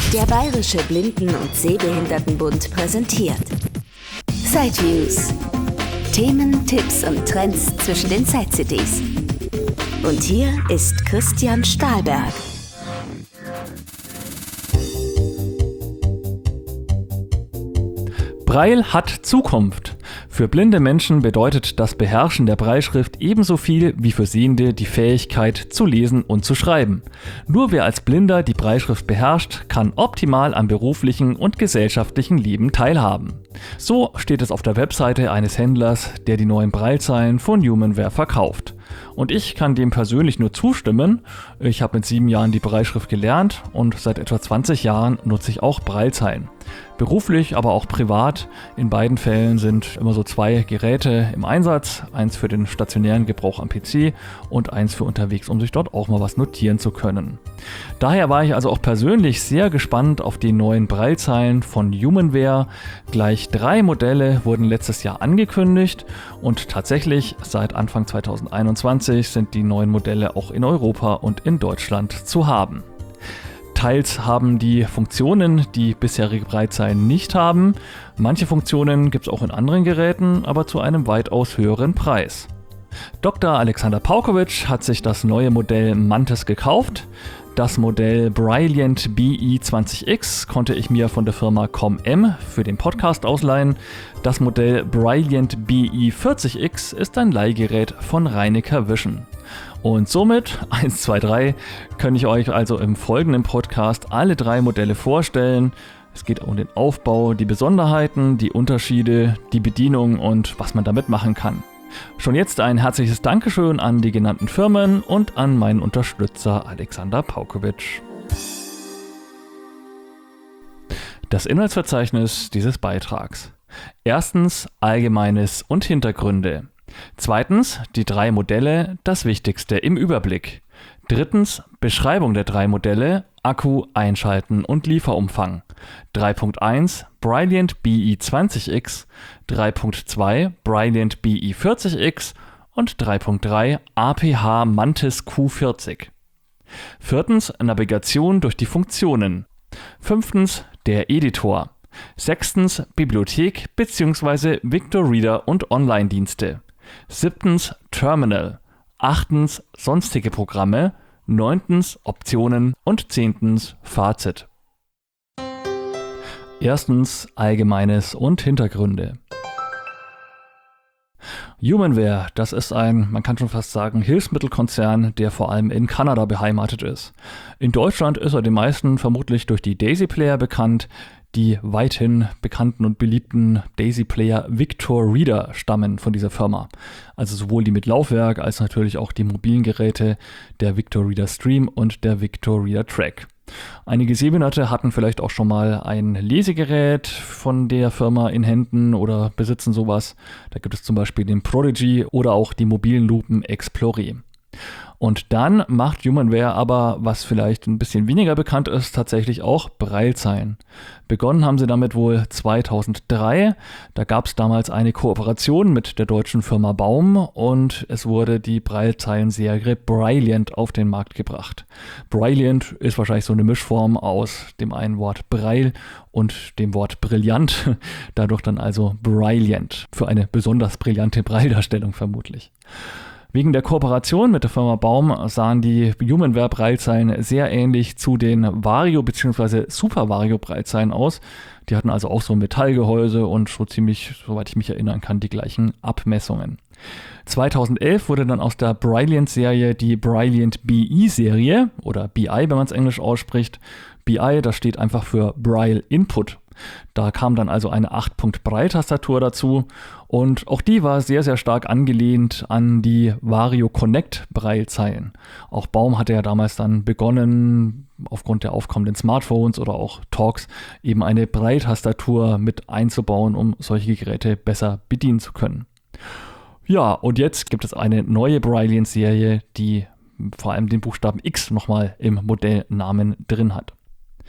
Der Bayerische Blinden- und Sehbehindertenbund präsentiert Sideviews. Themen, Tipps und Trends zwischen den Side-CDs. Und hier ist Christian Stahlberg. Braille hat Zukunft. Für blinde Menschen bedeutet das Beherrschen der Brailleschrift ebenso viel wie für Sehende die Fähigkeit zu lesen und zu schreiben. Nur wer als Blinder die Brailleschrift beherrscht, kann optimal am beruflichen und gesellschaftlichen Leben teilhaben. So steht es auf der Webseite eines Händlers, der die neuen Braillezeilen von Humanware verkauft. Und ich kann dem persönlich nur zustimmen. Ich habe mit 7 Jahren die Brailleschrift gelernt und seit etwa 20 Jahren nutze ich auch Braillezeilen. Beruflich, aber auch privat. In beiden Fällen sind immer so 2 Geräte im Einsatz. Eins für den stationären Gebrauch am PC und eins für unterwegs, um sich dort auch mal was notieren zu können. Daher war ich also auch persönlich sehr gespannt auf die neuen Braillezeilen von Humanware. Gleich 3 Modelle wurden letztes Jahr angekündigt und tatsächlich seit Anfang 2021 sind die neuen Modelle auch in Europa und in Deutschland zu haben. Teils haben die Funktionen, die bisherige Braillezeilen nicht haben. Manche Funktionen gibt es auch in anderen Geräten, aber zu einem weitaus höheren Preis. Dr. Alexander Paukowitsch hat sich das neue Modell Mantis gekauft. Das Modell Brilliant BE20X konnte ich mir von der Firma ComM für den Podcast ausleihen. Das Modell Brilliant BE40X ist ein Leihgerät von Reinecker Vision. Und somit, 1, 2, 3, kann ich euch also im folgenden Podcast alle 3 Modelle vorstellen. Es geht um den Aufbau, die Besonderheiten, die Unterschiede, die Bedienung und was man damit machen kann. Schon jetzt ein herzliches Dankeschön an die genannten Firmen und an meinen Unterstützer Alexander Paukowitsch. Das Inhaltsverzeichnis dieses Beitrags. Erstens Allgemeines und Hintergründe. Zweitens die 3 Modelle, das Wichtigste im Überblick. Drittens Beschreibung der 3 Modelle, Akku, Einschalten und Lieferumfang. 3.1 Brilliant BE20X, 3.2 Brilliant BE40X und 3.3 APH Mantis Q40. Viertens Navigation durch die Funktionen. Fünftens der Editor. Sechstens Bibliothek bzw. Victor Reader und Online-Dienste. 7. Terminal, 8. sonstige Programme, 9. Optionen und 10. Fazit. Erstens Allgemeines und Hintergründe. Humanware, das ist ein, man kann schon fast sagen, Hilfsmittelkonzern, der vor allem in Kanada beheimatet ist. In Deutschland ist er den meisten vermutlich durch die Daisy Player bekannt. Die weithin bekannten und beliebten Daisy Player Victor Reader stammen von dieser Firma. Also sowohl die mit Laufwerk als natürlich auch die mobilen Geräte, der Victor Reader Stream und der Victor Reader Track. Einige Sehbehinderte hatten vielleicht auch schon mal ein Lesegerät von der Firma in Händen oder besitzen sowas. Da gibt es zum Beispiel den Prodigy oder auch die mobilen Lupen Explore. Und dann macht Humanware aber, was vielleicht ein bisschen weniger bekannt ist, tatsächlich auch Braillezeilen. Begonnen haben sie damit wohl 2003. Da gab es damals eine Kooperation mit der deutschen Firma Baum und es wurde die Braillezeilenserie Brilliant auf den Markt gebracht. Brilliant ist wahrscheinlich so eine Mischform aus dem einen Wort Braille und dem Wort brillant. Dadurch dann also Brilliant. Für eine besonders brillante Brailledarstellung vermutlich. Wegen der Kooperation mit der Firma Baum sahen die Humanware Braillezeilen sehr ähnlich zu den Vario bzw. Super Vario Braillezeilen aus. Die hatten also auch so ein Metallgehäuse und so ziemlich, soweit ich mich erinnern kann, die gleichen Abmessungen. 2011 wurde dann aus der Brilliant-Serie die Brilliant BE-Serie oder BI, wenn man es englisch ausspricht. BI, das steht einfach für Braille Input. Da kam dann also eine 8-Punkt-Braille-Tastatur dazu und auch die war sehr, sehr stark angelehnt an die Vario Connect Braillezeilen. Auch Baum hatte ja damals dann begonnen, aufgrund der aufkommenden Smartphones oder auch Talks, eben eine Braille-Tastatur mit einzubauen, um solche Geräte besser bedienen zu können. Ja, und jetzt gibt es eine neue Brilliant-Serie, die vor allem den Buchstaben X nochmal im Modellnamen drin hat.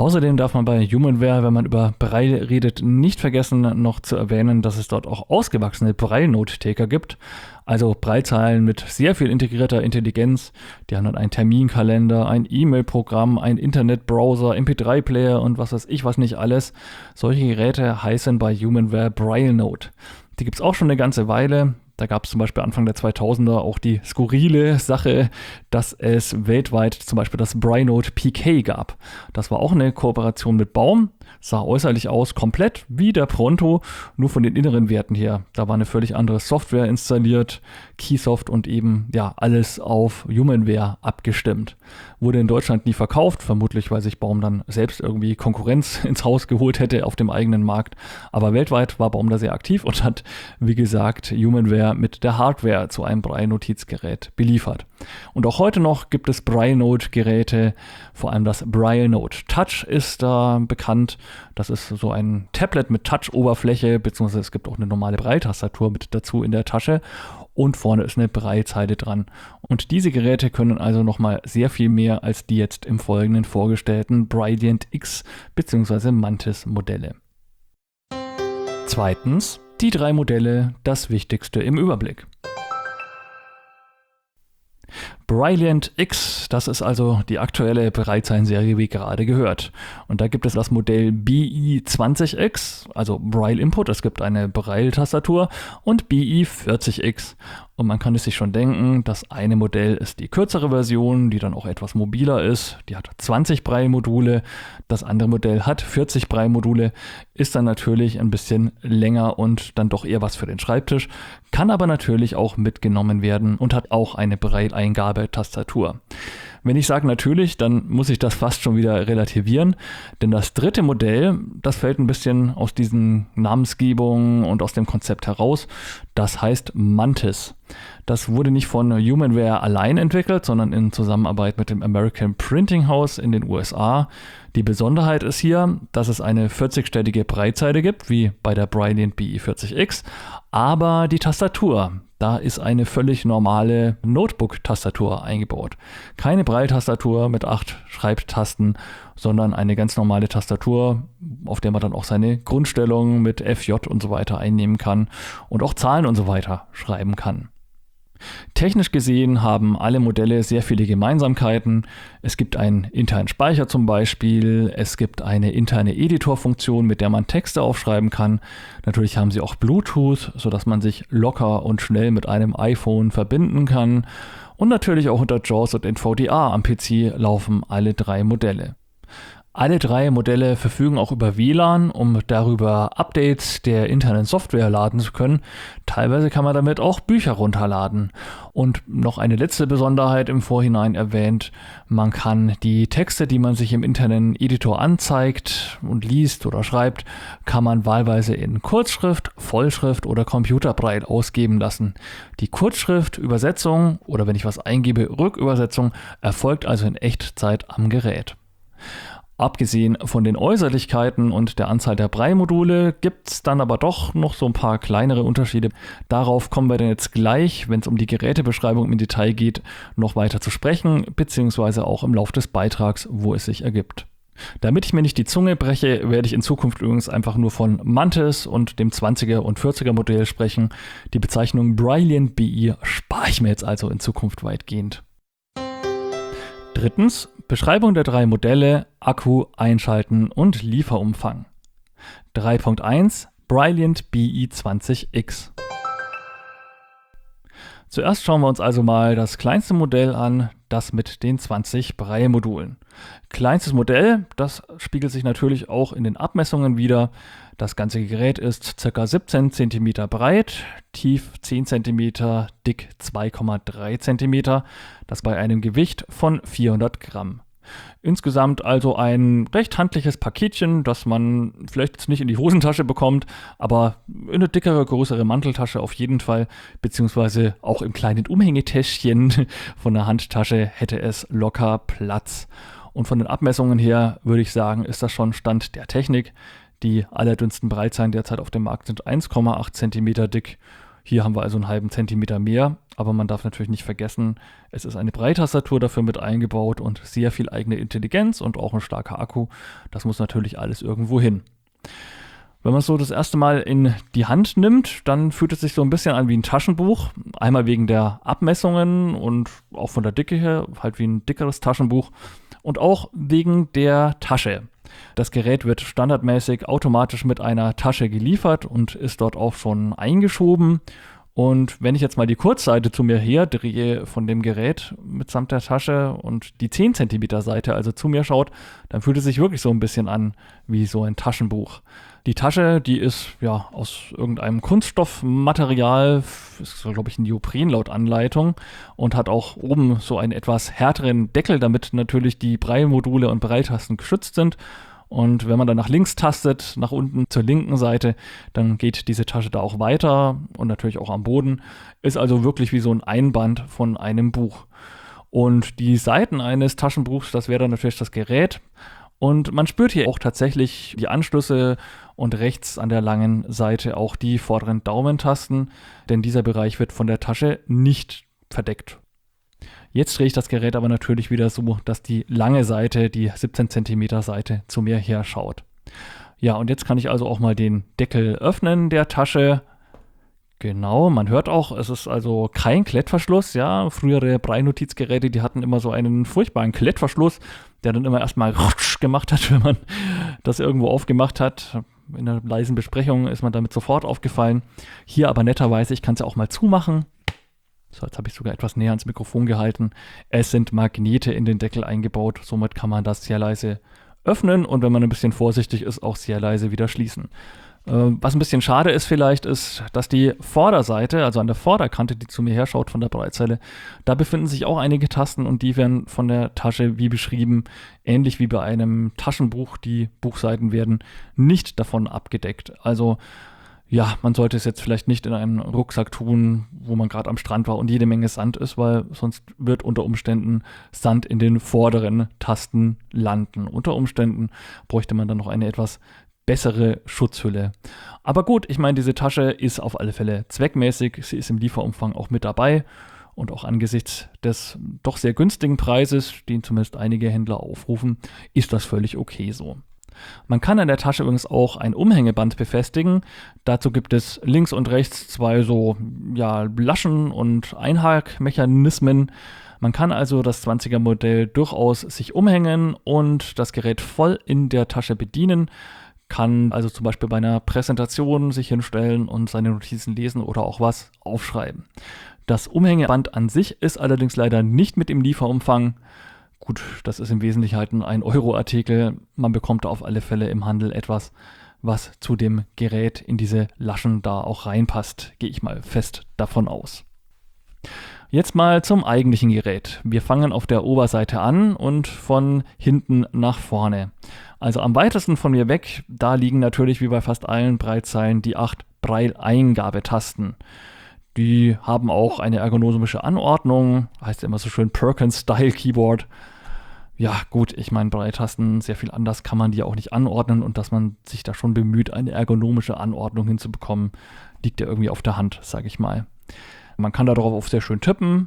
Außerdem darf man bei Humanware, wenn man über Braille redet, nicht vergessen, noch zu erwähnen, dass es dort auch ausgewachsene Braille-Note-Taker gibt. Also Braillezeilen mit sehr viel integrierter Intelligenz. Die haben dann einen Terminkalender, ein E-Mail-Programm, einen Internetbrowser, MP3-Player und was weiß ich was nicht alles. Solche Geräte heißen bei Humanware Braille Note. Die gibt es auch schon eine ganze Weile. Da gab es zum Beispiel Anfang der 2000er auch die skurrile Sache, dass es weltweit zum Beispiel das Braille Note PK gab. Das war auch eine Kooperation mit Baum, sah äußerlich aus komplett wie der Pronto, nur von den inneren Werten her. Da war eine völlig andere Software installiert, Keysoft und eben ja alles auf Humanware abgestimmt. Wurde in Deutschland nie verkauft, vermutlich weil sich Baum dann selbst irgendwie Konkurrenz ins Haus geholt hätte auf dem eigenen Markt. Aber weltweit war Baum da sehr aktiv und hat, wie gesagt, Humanware mit der Hardware zu einem Braille-Notizgerät beliefert. Und auch heute noch gibt es Braille-Note-Geräte, vor allem das Braille Note Touch ist da bekannt. Das ist so ein Tablet mit Touch-Oberfläche, beziehungsweise es gibt auch eine normale Braille-Tastatur mit dazu in der Tasche. Und vorne ist eine Braillezeile dran. Und diese Geräte können also nochmal sehr viel mehr als die jetzt im Folgenden vorgestellten Brilliant X bzw. Mantis Modelle. Zweitens, die 3 Modelle, das Wichtigste im Überblick. Brilliant X, das ist also die aktuelle Braillezeilenserie, wie gerade gehört. Und da gibt es das Modell BI20X, also Braille Input, es gibt eine Braille-Tastatur, und BI40X. Und man kann es sich schon denken, das eine Modell ist die kürzere Version, die dann auch etwas mobiler ist. Die hat 20 Braille-Module. Das andere Modell hat 40 Braille-Module, ist dann natürlich ein bisschen länger und dann doch eher was für den Schreibtisch, kann aber natürlich auch mitgenommen werden und hat auch eine Braille-Eingabetastatur. Wenn ich sage natürlich, dann muss ich das fast schon wieder relativieren, denn das dritte Modell, das fällt ein bisschen aus diesen Namensgebungen und aus dem Konzept heraus. Das heißt Mantis. Das wurde nicht von Humanware allein entwickelt, sondern in Zusammenarbeit mit dem American Printing House in den USA. Die Besonderheit ist hier, dass es eine 40-stellige Braillezeile gibt, wie bei der Brilliant BI40X, aber die Tastatur, da ist eine völlig normale Notebook-Tastatur eingebaut. Keine Braille-Tastatur mit 8 Schreibtasten, sondern eine ganz normale Tastatur, auf der man dann auch seine Grundstellungen mit FJ und so weiter einnehmen kann und auch Zahlen und so weiter schreiben kann. Technisch gesehen haben alle Modelle sehr viele Gemeinsamkeiten. Es gibt einen internen Speicher zum Beispiel, es gibt eine interne Editorfunktion, mit der man Texte aufschreiben kann. Natürlich haben sie auch Bluetooth, sodass man sich locker und schnell mit einem iPhone verbinden kann. Und natürlich auch unter JAWS und NVDA am PC laufen alle 3 Modelle. Alle 3 Modelle verfügen auch über WLAN, um darüber Updates der internen Software laden zu können. Teilweise kann man damit auch Bücher runterladen. Und noch eine letzte Besonderheit im Vorhinein erwähnt, man kann die Texte, die man sich im internen Editor anzeigt und liest oder schreibt, kann man wahlweise in Kurzschrift, Vollschrift oder Computerbraille ausgeben lassen. Die Kurzschrift-Übersetzung oder wenn ich was eingebe, Rückübersetzung erfolgt also in Echtzeit am Gerät. Abgesehen von den Äußerlichkeiten und der Anzahl der Braille-Module gibt es dann aber doch noch so ein paar kleinere Unterschiede. Darauf kommen wir dann jetzt gleich, wenn es um die Gerätebeschreibung im Detail geht, noch weiter zu sprechen, beziehungsweise auch im Laufe des Beitrags, wo es sich ergibt. Damit ich mir nicht die Zunge breche, werde ich in Zukunft übrigens einfach nur von Mantis und dem 20er und 40er Modell sprechen. Die Bezeichnung Brilliant BI spare ich mir jetzt also in Zukunft weitgehend. Drittens, Beschreibung der 3 Modelle, Akku, Einschalten und Lieferumfang. 3.1 Brilliant BI20X. Zuerst schauen wir uns also mal das kleinste Modell an, das mit den 20 Braille-Modulen. Kleinstes Modell, das spiegelt sich natürlich auch in den Abmessungen wider. Das ganze Gerät ist ca. 17 cm breit, tief 10 cm, dick 2,3 cm, das bei einem Gewicht von 400 Gramm. Insgesamt also ein recht handliches Paketchen, das man vielleicht jetzt nicht in die Hosentasche bekommt, aber in eine dickere, größere Manteltasche auf jeden Fall, beziehungsweise auch im kleinen Umhängetäschchen von der Handtasche hätte es locker Platz. Und von den Abmessungen her würde ich sagen, ist das schon Stand der Technik. Die allerdünnsten Braillezeilen derzeit auf dem Markt sind 1,8 cm dick. Hier haben wir also einen halben Zentimeter mehr, aber man darf natürlich nicht vergessen, es ist eine Breitastatur dafür mit eingebaut und sehr viel eigene Intelligenz und auch ein starker Akku. Das muss natürlich alles irgendwo hin. Wenn man es so das erste Mal in die Hand nimmt, dann fühlt es sich so ein bisschen an wie ein Taschenbuch. Einmal wegen der Abmessungen und auch von der Dicke her, halt wie ein dickeres Taschenbuch. Und auch wegen der Tasche. Das Gerät wird standardmäßig automatisch mit einer Tasche geliefert und ist dort auch schon eingeschoben. Und wenn ich jetzt mal die Kurzseite zu mir herdrehe von dem Gerät mitsamt der Tasche und die 10 cm Seite also zu mir schaut, dann fühlt es sich wirklich so ein bisschen an wie so ein Taschenbuch. Die Tasche, die ist ja aus irgendeinem Kunststoffmaterial, ist glaube ich ein Neopren laut Anleitung und hat auch oben so einen etwas härteren Deckel, damit natürlich die Braille-Module und Braille-Tasten geschützt sind. Und wenn man dann nach links tastet, nach unten zur linken Seite, dann geht diese Tasche da auch weiter und natürlich auch am Boden. Ist also wirklich wie so ein Einband von einem Buch. Und die Seiten eines Taschenbuchs, das wäre dann natürlich das Gerät. Und man spürt hier auch tatsächlich die Anschlüsse und rechts an der langen Seite auch die vorderen Daumentasten, denn dieser Bereich wird von der Tasche nicht verdeckt. Jetzt drehe ich das Gerät aber natürlich wieder so, dass die lange Seite, die 17 cm Seite, zu mir her schaut. Ja, und jetzt kann ich also auch mal den Deckel öffnen der Tasche. Genau, man hört auch, es ist also kein Klettverschluss. Ja, frühere Braille-Notizgeräte, die hatten immer so einen furchtbaren Klettverschluss, der dann immer erstmal rutsch gemacht hat, wenn man das irgendwo aufgemacht hat. In einer leisen Besprechung ist man damit sofort aufgefallen. Hier aber netterweise, ich kann es ja auch mal zumachen. So, jetzt habe ich sogar etwas näher ans Mikrofon gehalten. Es sind Magnete in den Deckel eingebaut, somit kann man das sehr leise öffnen und wenn man ein bisschen vorsichtig ist, auch sehr leise wieder schließen. Was ein bisschen schade ist vielleicht, ist, dass die Vorderseite, also an der Vorderkante, die zu mir herschaut von der Breitzeile, da befinden sich auch einige Tasten und die werden von der Tasche, wie beschrieben, ähnlich wie bei einem Taschenbuch, die Buchseiten werden nicht davon abgedeckt. Also ja, man sollte es jetzt vielleicht nicht in einen Rucksack tun, wo man gerade am Strand war und jede Menge Sand ist, weil sonst wird unter Umständen Sand in den vorderen Tasten landen. Unter Umständen bräuchte man dann noch eine etwas bessere Schutzhülle. Aber gut, ich meine, diese Tasche ist auf alle Fälle zweckmäßig. Sie ist im Lieferumfang auch mit dabei und auch angesichts des doch sehr günstigen Preises, den zumindest einige Händler aufrufen, ist das völlig okay so. Man kann an der Tasche übrigens auch ein Umhängeband befestigen. Dazu gibt es links und rechts zwei so Laschen- und Einhakmechanismen. Man kann also das 20er Modell durchaus sich umhängen und das Gerät voll in der Tasche bedienen. Kann also zum Beispiel bei einer Präsentation sich hinstellen und seine Notizen lesen oder auch was aufschreiben. Das Umhängeband an sich ist allerdings leider nicht mit im Lieferumfang. Gut, das ist im Wesentlichen halt ein 1-Euro-Artikel. Man bekommt auf alle Fälle im Handel etwas, was zu dem Gerät in diese Laschen da auch reinpasst. Gehe ich mal fest davon aus. Jetzt mal zum eigentlichen Gerät. Wir fangen auf der Oberseite an und von hinten nach vorne. Also am weitesten von mir weg, da liegen natürlich wie bei fast allen Braillezeilen die 8 Braille-Eingabetasten. Die haben auch eine ergonomische Anordnung, heißt immer so schön Perkins-Style-Keyboard. Ja gut, ich meine, Braille-Tasten sehr viel anders kann man die auch nicht anordnen und dass man sich da schon bemüht, eine ergonomische Anordnung hinzubekommen, liegt ja irgendwie auf der Hand, sage ich mal. Man kann darauf auch sehr schön tippen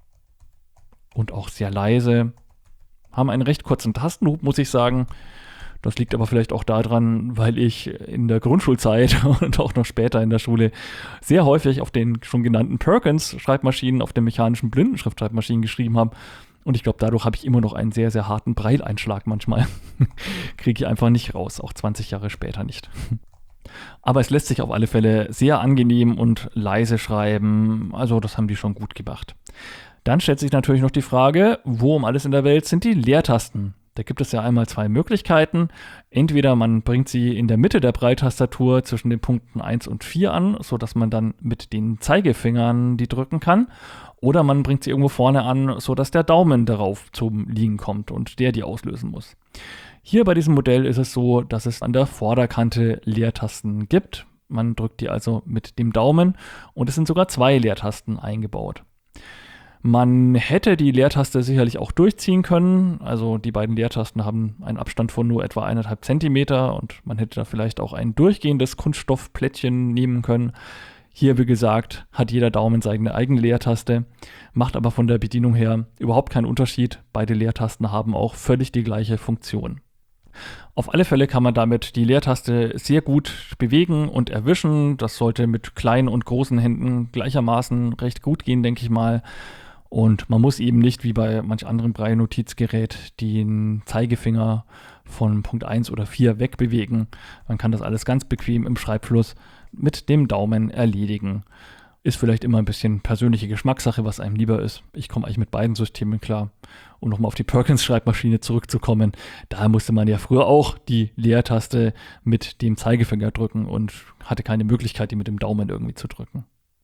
und auch sehr leise. Haben einen recht kurzen Tastenhub, muss ich sagen. Das liegt aber vielleicht auch daran, weil ich in der Grundschulzeit und auch noch später in der Schule sehr häufig auf den schon genannten Perkins-Schreibmaschinen, auf den mechanischen Blindenschriftschreibmaschinen geschrieben habe. Und ich glaube, dadurch habe ich immer noch einen sehr, sehr harten Braille-Einschlag manchmal. Kriege ich einfach nicht raus, auch 20 Jahre später nicht. Aber es lässt sich auf alle Fälle sehr angenehm und leise schreiben. Also das haben die schon gut gemacht. Dann stellt sich natürlich noch die Frage, wo um alles in der Welt sind die Leertasten? Da gibt es ja einmal 2 Möglichkeiten. Entweder man bringt sie in der Mitte der Braille-Tastatur zwischen den Punkten 1 und 4 an, sodass man dann mit den Zeigefingern die drücken kann. Oder man bringt sie irgendwo vorne an, sodass der Daumen darauf zum Liegen kommt und der die auslösen muss. Hier bei diesem Modell ist es so, dass es an der Vorderkante Leertasten gibt. Man drückt die also mit dem Daumen und es sind sogar 2 Leertasten eingebaut. Man hätte die Leertaste sicherlich auch durchziehen können. Also die beiden Leertasten haben einen Abstand von nur etwa 1,5 cm und man hätte da vielleicht auch ein durchgehendes Kunststoffplättchen nehmen können. Hier, wie gesagt, hat jeder Daumen seine eigene Leertaste, macht aber von der Bedienung her überhaupt keinen Unterschied. Beide Leertasten haben auch völlig die gleiche Funktion. Auf alle Fälle kann man damit die Leertaste sehr gut bewegen und erwischen. Das sollte mit kleinen und großen Händen gleichermaßen recht gut gehen, denke ich mal. Und man muss eben nicht, wie bei manch anderem Braille-Notizgerät, den Zeigefinger von Punkt 1 oder 4 wegbewegen. Man kann das alles ganz bequem im Schreibfluss mit dem Daumen erledigen. Ist vielleicht immer ein bisschen persönliche Geschmackssache, was einem lieber ist. Ich komme eigentlich mit beiden Systemen klar. Um nochmal auf die Perkins-Schreibmaschine zurückzukommen, da musste man ja früher auch die Leertaste mit dem Zeigefinger drücken und hatte keine Möglichkeit, die mit dem Daumen irgendwie zu drücken.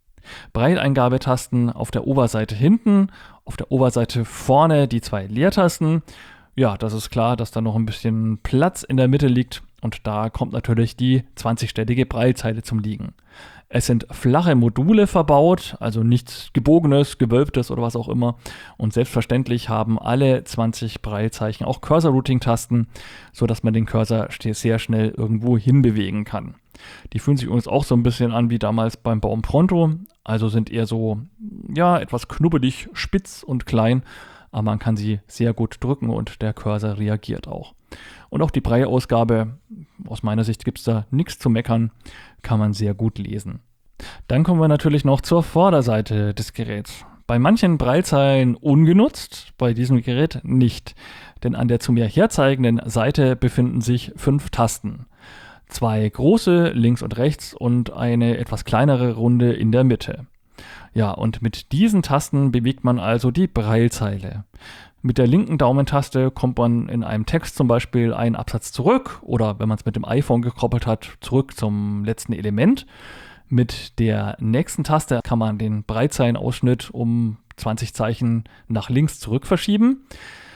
Brailleingabetasten auf der Oberseite hinten, auf der Oberseite vorne die 2 Leertasten. Ja, das ist klar, dass da noch ein bisschen Platz in der Mitte liegt und da kommt natürlich die 20-stellige Braillezeile zum Liegen. Es sind flache Module verbaut, also nichts Gebogenes, Gewölbtes oder was auch immer. Und selbstverständlich haben alle 20 Braillezeichen auch Cursor-Routing-Tasten, sodass man den Cursor sehr schnell irgendwo hinbewegen kann. Die fühlen sich übrigens auch so ein bisschen an wie damals beim Baum Pronto, also sind eher so, ja, etwas knubbelig, spitz und klein, aber man kann sie sehr gut drücken und der Cursor reagiert auch. Und auch die Braille-Ausgabe, aus meiner Sicht gibt es da nichts zu meckern, kann man sehr gut lesen. Dann kommen wir natürlich noch zur Vorderseite des Geräts. Bei manchen Braillezeilen ungenutzt, bei diesem Gerät nicht. Denn an der zu mir herzeigenden Seite befinden sich 5 Tasten. 2 große links und rechts und eine etwas kleinere Runde in der Mitte. Ja, und mit diesen Tasten bewegt man also die Braillezeile. Mit der linken Daumentaste kommt man in einem Text zum Beispiel einen Absatz zurück oder wenn man es mit dem iPhone gekoppelt hat, zurück zum letzten Element. Mit der nächsten Taste kann man den Braillezeilenausschnitt um 20 Zeichen nach links zurück verschieben.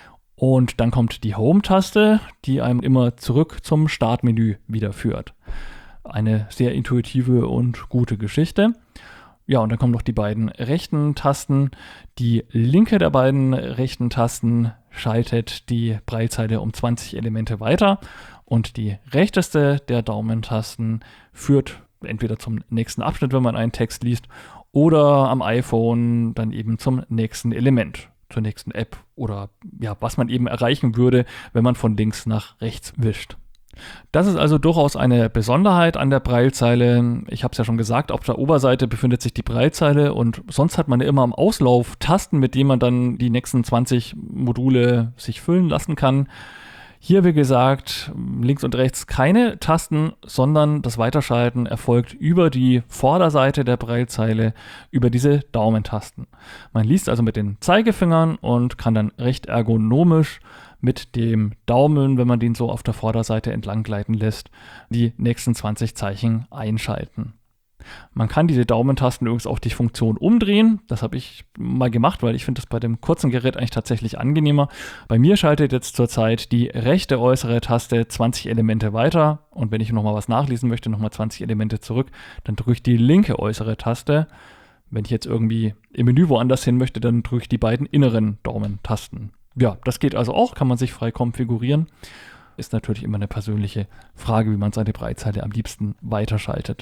Und dann kommt die Home-Taste, die einem immer zurück zum Startmenü wieder führt. Eine sehr intuitive und gute Geschichte. Ja, und dann kommen noch die beiden rechten Tasten. Die linke der beiden rechten Tasten schaltet die Braillezeile um 20 Elemente weiter und die rechteste der Daumentasten führt entweder zum nächsten Abschnitt, wenn man einen Text liest, oder am iPhone dann eben zum nächsten Element, zur nächsten App oder ja, was man eben erreichen würde, wenn man von links nach rechts wischt. Das ist also durchaus eine Besonderheit an der Braillezeile. Ich habe es ja schon gesagt, auf der Oberseite befindet sich die Braillezeile und sonst hat man ja immer am Auslauf Tasten, mit denen man dann die nächsten 20 Module sich füllen lassen kann. Hier, wie gesagt, links und rechts keine Tasten, sondern das Weiterschalten erfolgt über die Vorderseite der Braillezeile, über diese Daumentasten. Man liest also mit den Zeigefingern und kann dann recht ergonomisch mit dem Daumen, wenn man den so auf der Vorderseite entlang gleiten lässt, die nächsten 20 Zeichen einschalten. Man kann diese Daumentasten übrigens auch die Funktion umdrehen. Das habe ich mal gemacht, weil ich finde das bei dem kurzen Gerät eigentlich tatsächlich angenehmer. Bei mir schaltet jetzt zurzeit die rechte äußere Taste 20 Elemente weiter und wenn ich nochmal was nachlesen möchte, nochmal 20 Elemente zurück, dann drücke ich die linke äußere Taste. Wenn ich jetzt irgendwie im Menü woanders hin möchte, dann drücke ich die beiden inneren Daumentasten. Ja, das geht also auch, kann man sich frei konfigurieren. Ist natürlich immer eine persönliche Frage, wie man seine Braillezeile am liebsten weiterschaltet.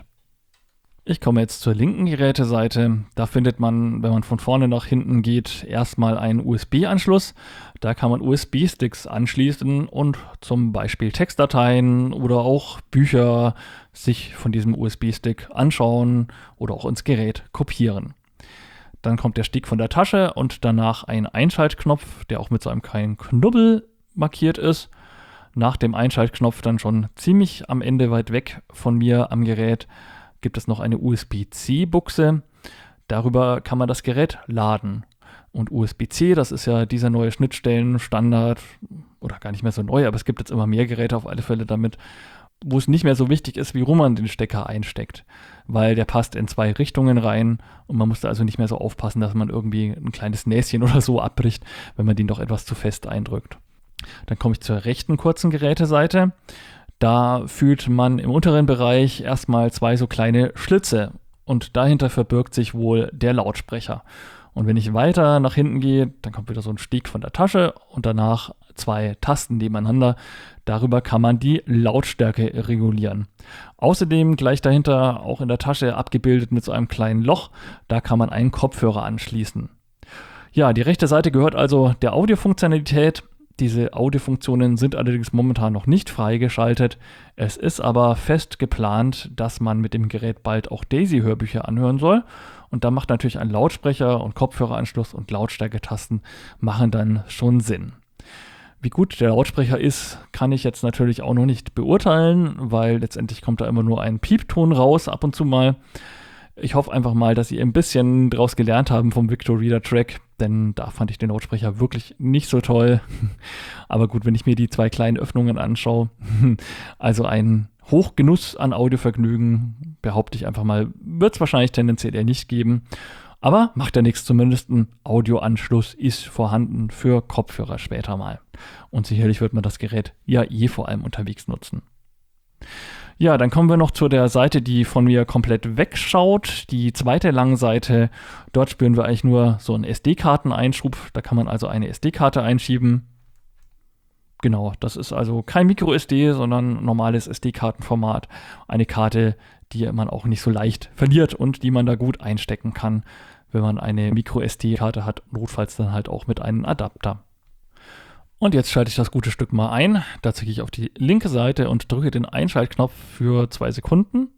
Ich komme jetzt zur linken Geräteseite. Da findet man, wenn man von vorne nach hinten geht, erstmal einen USB-Anschluss. Da kann man USB-Sticks anschließen und zum Beispiel Textdateien oder auch Bücher sich von diesem USB-Stick anschauen oder auch ins Gerät kopieren. Dann kommt der Stick von der Tasche und danach ein Einschaltknopf, der auch mit so einem kleinen Knubbel markiert ist. Nach dem Einschaltknopf dann schon ziemlich am Ende weit weg von mir am Gerät gibt es noch eine USB-C-Buchse. Darüber kann man das Gerät laden. Und USB-C, das ist ja dieser neue Schnittstellenstandard, oder gar nicht mehr so neu, aber es gibt jetzt immer mehr Geräte auf alle Fälle damit, wo es nicht mehr so wichtig ist, wie rum man den Stecker einsteckt, weil der passt in 2 Richtungen rein und man muss da also nicht mehr so aufpassen, dass man irgendwie ein kleines Näschen oder so abbricht, wenn man den doch etwas zu fest eindrückt. Dann komme ich zur rechten kurzen Geräteseite. Da fühlt man im unteren Bereich erstmal 2 so kleine Schlitze und dahinter verbirgt sich wohl der Lautsprecher. Und wenn ich weiter nach hinten gehe, dann kommt wieder so ein Stick von der Tasche und danach 2 Tasten nebeneinander. Darüber kann man die Lautstärke regulieren. Außerdem gleich dahinter auch in der Tasche abgebildet mit so einem kleinen Loch, da kann man einen Kopfhörer anschließen. Ja, die rechte Seite gehört also der Audiofunktionalität. Diese Audiofunktionen sind allerdings momentan noch nicht freigeschaltet. Es ist aber fest geplant, dass man mit dem Gerät bald auch Daisy-Hörbücher anhören soll. Und da macht natürlich ein Lautsprecher und Kopfhöreranschluss und Lautstärketasten machen dann schon Sinn. Wie gut der Lautsprecher ist, kann ich jetzt natürlich auch noch nicht beurteilen, weil letztendlich kommt da immer nur ein Piepton raus, ab und zu mal. Ich hoffe einfach mal, dass Sie ein bisschen draus gelernt haben vom Victor Reader Track, denn da fand ich den Lautsprecher wirklich nicht so toll. Aber gut, wenn ich mir die 2 kleinen Öffnungen anschaue, also ein Hochgenuss an Audiovergnügen, behaupte ich einfach mal, wird es wahrscheinlich tendenziell eher nicht geben. Aber macht ja nichts, zumindest ein Audioanschluss ist vorhanden für Kopfhörer später mal. Und sicherlich wird man das Gerät ja vor allem unterwegs nutzen. Ja, dann kommen wir noch zu der Seite, die von mir komplett wegschaut. Die zweite lange Seite, dort spüren wir eigentlich nur so einen SD-Karteneinschub. Da kann man also eine SD-Karte einschieben. Genau, das ist also kein Micro-SD, sondern normales SD-Kartenformat. Eine Karte, die man auch nicht so leicht verliert und die man da gut einstecken kann, wenn man eine Micro-SD-Karte hat, notfalls dann halt auch mit einem Adapter. Und jetzt schalte ich das gute Stück mal ein. Dazu gehe ich auf die linke Seite und drücke den Einschaltknopf für 2 Sekunden.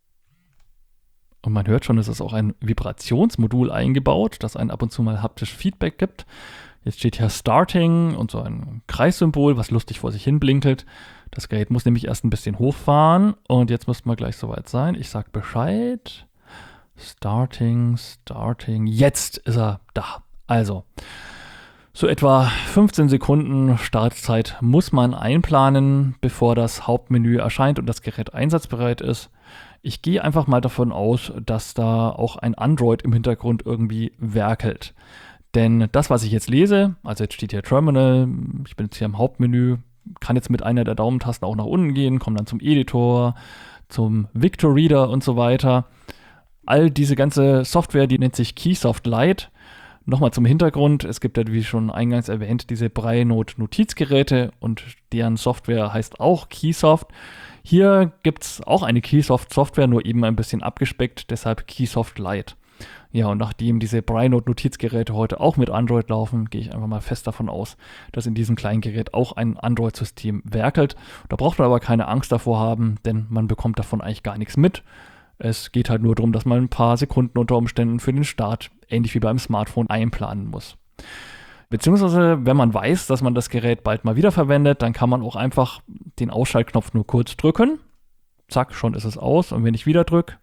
Und man hört schon, es ist auch ein Vibrationsmodul eingebaut, das einen ab und zu mal haptisch Feedback gibt. Jetzt steht hier Starting und so ein Kreissymbol, was lustig vor sich hin blinkelt. Das Gerät muss nämlich erst ein bisschen hochfahren und jetzt müssten wir gleich soweit sein. Ich sage Bescheid. Starting. Jetzt ist er da. Also, so etwa 15 Sekunden Startzeit muss man einplanen, bevor das Hauptmenü erscheint und das Gerät einsatzbereit ist. Ich gehe einfach mal davon aus, dass da auch ein Android im Hintergrund irgendwie werkelt. Denn das, was ich jetzt lese, also jetzt steht hier Terminal, ich bin jetzt hier im Hauptmenü, kann jetzt mit einer der Daumentasten auch nach unten gehen, komme dann zum Editor, zum Victor Reader und so weiter. All diese ganze Software, die nennt sich Keysoft Lite. Nochmal zum Hintergrund, es gibt ja, wie schon eingangs erwähnt, diese Brainode-Notizgeräte und deren Software heißt auch Keysoft. Hier gibt es auch eine Keysoft-Software, nur eben ein bisschen abgespeckt, deshalb Keysoft Lite. Ja, und nachdem diese Brainode-Notizgeräte heute auch mit Android laufen, gehe ich einfach mal fest davon aus, dass in diesem kleinen Gerät auch ein Android-System werkelt. Da braucht man aber keine Angst davor haben, denn man bekommt davon eigentlich gar nichts mit. Es geht halt nur darum, dass man ein paar Sekunden unter Umständen für den Start, ähnlich wie beim Smartphone, einplanen muss. Beziehungsweise, wenn man weiß, dass man das Gerät bald mal wieder verwendet, dann kann man auch einfach den Ausschaltknopf nur kurz drücken. Zack, schon ist es aus. Und wenn ich wieder drücke,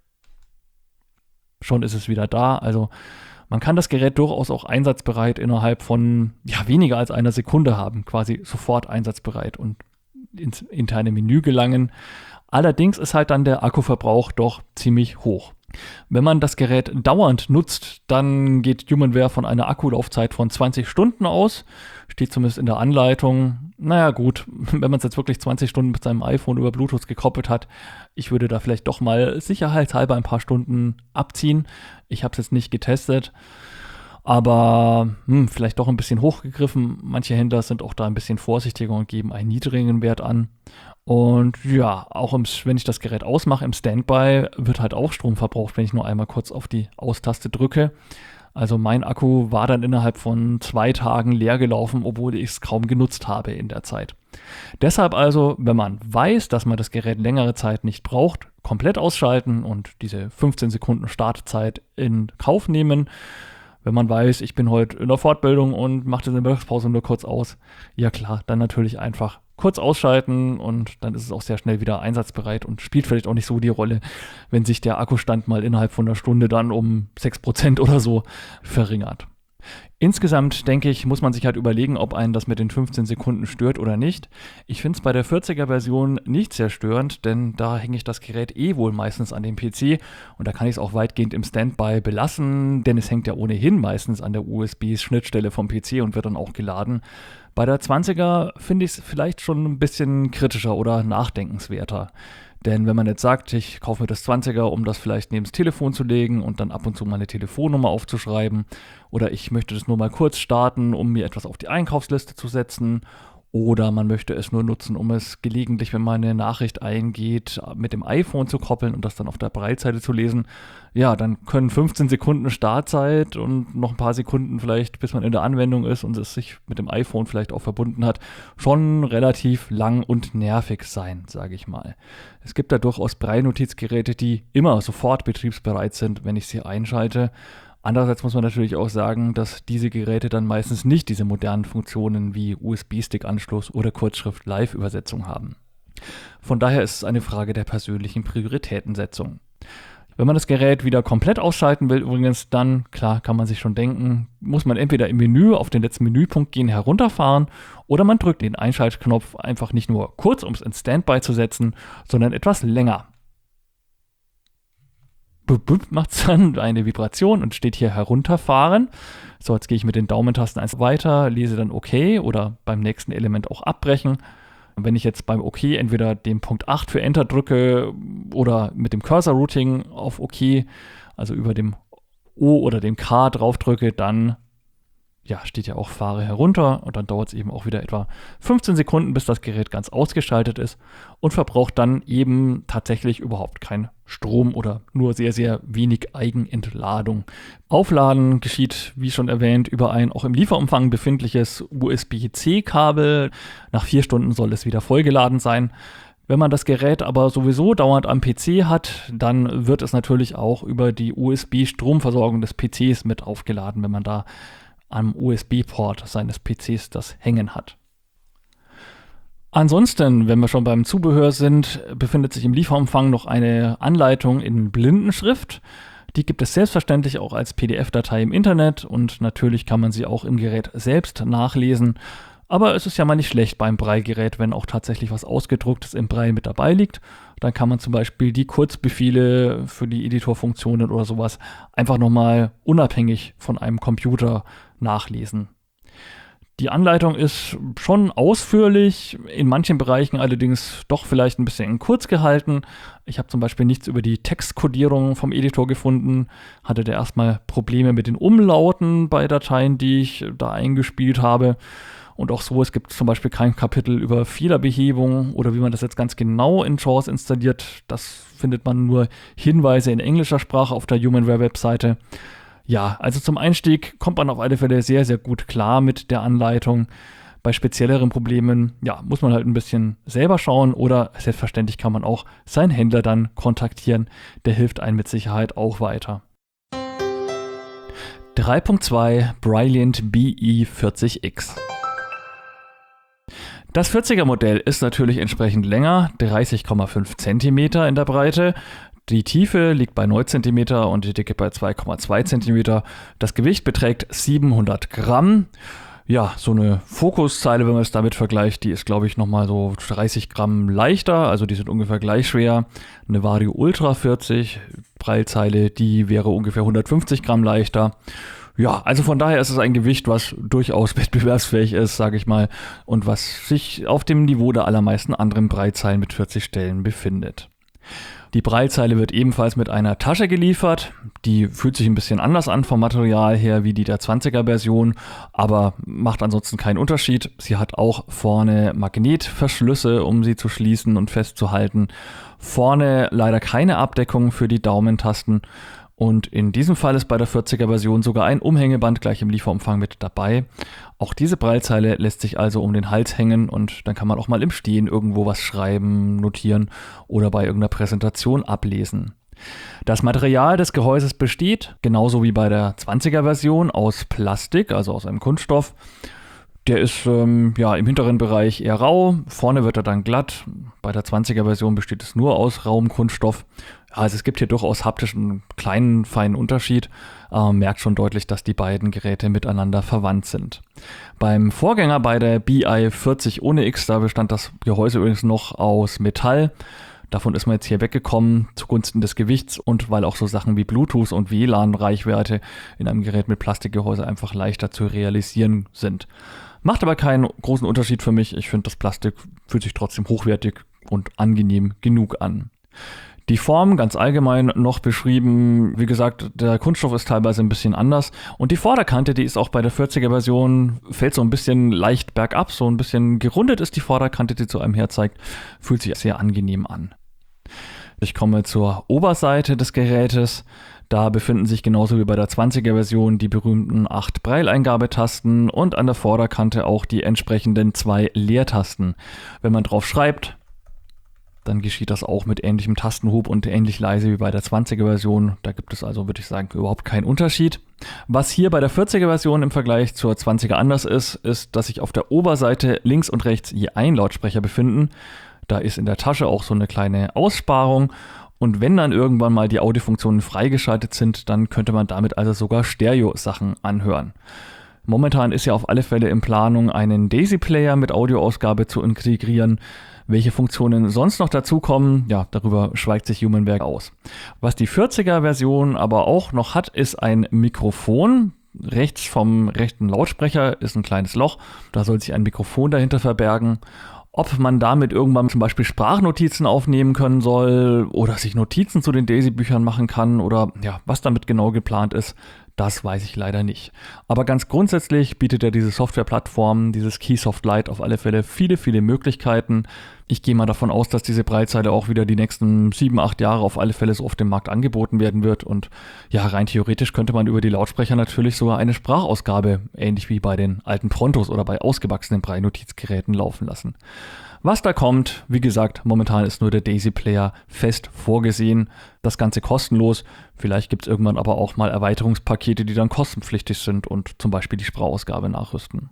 schon ist es wieder da. Also man kann das Gerät durchaus auch einsatzbereit innerhalb von weniger als einer Sekunde haben, quasi sofort einsatzbereit und ins interne Menü gelangen. Allerdings ist halt dann der Akkuverbrauch doch ziemlich hoch. Wenn man das Gerät dauernd nutzt, dann geht HumanWare von einer Akkulaufzeit von 20 Stunden aus. Steht zumindest in der Anleitung. Naja gut, wenn man es jetzt wirklich 20 Stunden mit seinem iPhone über Bluetooth gekoppelt hat, ich würde da vielleicht doch mal sicherheitshalber ein paar Stunden abziehen. Ich habe es jetzt nicht getestet, aber vielleicht doch ein bisschen hochgegriffen. Manche Händler sind auch da ein bisschen vorsichtiger und geben einen niedrigen Wert an. Und ja, auch wenn ich das Gerät ausmache im Standby, wird halt auch Strom verbraucht, wenn ich nur einmal kurz auf die Aus-Taste drücke. Also mein Akku war dann innerhalb von 2 Tagen leer gelaufen, obwohl ich es kaum genutzt habe in der Zeit. Deshalb also, wenn man weiß, dass man das Gerät längere Zeit nicht braucht, komplett ausschalten und diese 15 Sekunden Startzeit in Kauf nehmen. Wenn man weiß, ich bin heute in der Fortbildung und mache diese Mittagspause nur kurz aus, ja klar, dann natürlich einfach kurz ausschalten und dann ist es auch sehr schnell wieder einsatzbereit und spielt vielleicht auch nicht so die Rolle, wenn sich der Akkustand mal innerhalb von einer Stunde dann um 6% oder so verringert. Insgesamt, denke ich, muss man sich halt überlegen, ob einen das mit den 15 Sekunden stört oder nicht. Ich finde es bei der 40er-Version nicht sehr störend, denn da hänge ich das Gerät wohl meistens an dem PC und da kann ich es auch weitgehend im Standby belassen, denn es hängt ja ohnehin meistens an der USB-Schnittstelle vom PC und wird dann auch geladen. Bei der 20er finde ich es vielleicht schon ein bisschen kritischer oder nachdenkenswerter. Denn wenn man jetzt sagt, ich kaufe mir das 20er, um das vielleicht neben das Telefon zu legen und dann ab und zu mal eine Telefonnummer aufzuschreiben, oder ich möchte das nur mal kurz starten, um mir etwas auf die Einkaufsliste zu setzen, Oder man möchte es nur nutzen, um es gelegentlich, wenn man eine Nachricht eingeht, mit dem iPhone zu koppeln und das dann auf der Braillezeile zu lesen. Ja, dann können 15 Sekunden Startzeit und noch ein paar Sekunden vielleicht, bis man in der Anwendung ist und es sich mit dem iPhone vielleicht auch verbunden hat, schon relativ lang und nervig sein, sage ich mal. Es gibt da durchaus Braille-Notizgeräte, die immer sofort betriebsbereit sind, wenn ich sie einschalte. Andererseits muss man natürlich auch sagen, dass diese Geräte dann meistens nicht diese modernen Funktionen wie USB-Stick-Anschluss oder Kurzschrift-Live-Übersetzung haben. Von daher ist es eine Frage der persönlichen Prioritätensetzung. Wenn man das Gerät wieder komplett ausschalten will übrigens, dann, klar, kann man sich schon denken, muss man entweder im Menü auf den letzten Menüpunkt gehen, herunterfahren oder man drückt den Einschaltknopf einfach nicht nur kurz, um es in Standby zu setzen, sondern etwas länger. Macht es dann eine Vibration und steht hier herunterfahren. So, jetzt gehe ich mit den Daumentasten eins weiter, lese dann OK oder beim nächsten Element auch abbrechen. Und wenn ich jetzt beim OK entweder den Punkt 8 für Enter drücke oder mit dem Cursor-Routing auf OK, also über dem O oder dem K drauf drücke, dann steht ja auch fahre herunter und dann dauert es eben auch wieder etwa 15 Sekunden, bis das Gerät ganz ausgeschaltet ist und verbraucht dann eben tatsächlich überhaupt keinen Strom oder nur sehr, sehr wenig Eigenentladung. Aufladen geschieht, wie schon erwähnt, über ein auch im Lieferumfang befindliches USB-C-Kabel. Nach 4 Stunden soll es wieder vollgeladen sein. Wenn man das Gerät aber sowieso dauernd am PC hat, dann wird es natürlich auch über die USB-Stromversorgung des PCs mit aufgeladen, wenn man da am USB-Port seines PCs das hängen hat. Ansonsten, wenn wir schon beim Zubehör sind, befindet sich im Lieferumfang noch eine Anleitung in Blindenschrift. Die gibt es selbstverständlich auch als PDF-Datei im Internet und natürlich kann man sie auch im Gerät selbst nachlesen. Aber es ist ja mal nicht schlecht beim Braille-Gerät, wenn auch tatsächlich was Ausgedrucktes im Braille mit dabei liegt. Dann kann man zum Beispiel die Kurzbefehle für die Editorfunktionen oder sowas einfach nochmal unabhängig von einem Computer nachlesen. Die Anleitung ist schon ausführlich, in manchen Bereichen allerdings doch vielleicht ein bisschen kurz gehalten. Ich habe zum Beispiel nichts über die Textkodierung vom Editor gefunden, hatte da erstmal Probleme mit den Umlauten bei Dateien, die ich da eingespielt habe. Und auch so, es gibt zum Beispiel kein Kapitel über Fehlerbehebung oder wie man das jetzt ganz genau in JAWS installiert. Das findet man nur Hinweise in englischer Sprache auf der HumanWare-Webseite. Ja, also zum Einstieg kommt man auf alle Fälle sehr, sehr gut klar mit der Anleitung. Bei spezielleren Problemen, muss man halt ein bisschen selber schauen oder selbstverständlich kann man auch seinen Händler dann kontaktieren. Der hilft einem mit Sicherheit auch weiter. 3.2 Brailliant BE40X. Das 40er Modell ist natürlich entsprechend länger, 30,5 cm in der Breite. Die Tiefe liegt bei 9 cm und die Dicke bei 2,2 cm. Das Gewicht beträgt 700 Gramm. Ja, so eine Fokuszeile, wenn man es damit vergleicht, die ist, glaube ich, nochmal so 30 Gramm leichter. Also die sind ungefähr gleich schwer. Eine Vario Ultra 40 Braillezeile, die wäre ungefähr 150 Gramm leichter. Ja, also von daher ist es ein Gewicht, was durchaus wettbewerbsfähig ist, sage ich mal, und was sich auf dem Niveau der allermeisten anderen Braillezeilen mit 40 Stellen befindet. Die Braillezeile wird ebenfalls mit einer Tasche geliefert. Die fühlt sich ein bisschen anders an vom Material her wie die der 20er Version, aber macht ansonsten keinen Unterschied. Sie hat auch vorne Magnetverschlüsse, um sie zu schließen und festzuhalten. Vorne leider keine Abdeckung für die Daumentasten. Und in diesem Fall ist bei der 40er Version sogar ein Umhängeband gleich im Lieferumfang mit dabei. Auch diese Braillezeile lässt sich also um den Hals hängen und dann kann man auch mal im Stehen irgendwo was schreiben, notieren oder bei irgendeiner Präsentation ablesen. Das Material des Gehäuses besteht, genauso wie bei der 20er Version, aus Plastik, also aus einem Kunststoff. Der ist im hinteren Bereich eher rau, vorne wird er dann glatt. Bei der 20er Version besteht es nur aus rauem Kunststoff. Also es gibt hier durchaus haptisch einen kleinen, feinen Unterschied. Man merkt schon deutlich, dass die beiden Geräte miteinander verwandt sind. Beim Vorgänger bei der BI40 ohne X, da bestand das Gehäuse übrigens noch aus Metall. Davon ist man jetzt hier weggekommen zugunsten des Gewichts und weil auch so Sachen wie Bluetooth und WLAN-Reichweite in einem Gerät mit Plastikgehäuse einfach leichter zu realisieren sind. Macht aber keinen großen Unterschied für mich. Ich finde, das Plastik fühlt sich trotzdem hochwertig und angenehm genug an. Die Form ganz allgemein noch beschrieben, wie gesagt, der Kunststoff ist teilweise ein bisschen anders und die Vorderkante, die ist auch bei der 40er Version, fällt so ein bisschen leicht bergab, so ein bisschen gerundet ist die Vorderkante, die zu einem herzeigt, fühlt sich sehr angenehm an. Ich komme zur Oberseite des Gerätes. Da befinden sich genauso wie bei der 20er Version die berühmten 8 Brailleingabetasten und an der Vorderkante auch die entsprechenden 2 Leertasten. Wenn man drauf schreibt, dann geschieht das auch mit ähnlichem Tastenhub und ähnlich leise wie bei der 20er Version. Da gibt es also, würde ich sagen, überhaupt keinen Unterschied. Was hier bei der 40er Version im Vergleich zur 20er anders ist, ist, dass sich auf der Oberseite links und rechts je ein Lautsprecher befinden. Da ist in der Tasche auch so eine kleine Aussparung. Und wenn dann irgendwann mal die Audiofunktionen freigeschaltet sind, dann könnte man damit also sogar Stereo-Sachen anhören. Momentan ist ja auf alle Fälle in Planung, einen Daisy-Player mit Audioausgabe zu integrieren. Welche Funktionen sonst noch dazukommen, ja, darüber schweigt sich HumanWare aus. Was die 40er-Version aber auch noch hat, ist ein Mikrofon. Rechts vom rechten Lautsprecher ist ein kleines Loch, da soll sich ein Mikrofon dahinter verbergen. Ob man damit irgendwann zum Beispiel Sprachnotizen aufnehmen können soll oder sich Notizen zu den Daisy-Büchern machen kann oder ja, was damit genau geplant ist, das weiß ich leider nicht. Aber ganz grundsätzlich bietet ja diese Softwareplattform, dieses Keysoft Lite auf alle Fälle viele, viele Möglichkeiten. Ich gehe mal davon aus, dass diese Braillezeile auch wieder die nächsten 7, 8 Jahre auf alle Fälle so auf dem Markt angeboten werden wird. Und ja, rein theoretisch könnte man über die Lautsprecher natürlich sogar eine Sprachausgabe, ähnlich wie bei den alten Prontos oder bei ausgewachsenen Braille-Notizgeräten laufen lassen. Was da kommt, wie gesagt, momentan ist nur der Daisy Player fest vorgesehen. Das Ganze kostenlos. Vielleicht gibt es irgendwann aber auch mal Erweiterungspakete, die dann kostenpflichtig sind und zum Beispiel die Sprachausgabe nachrüsten.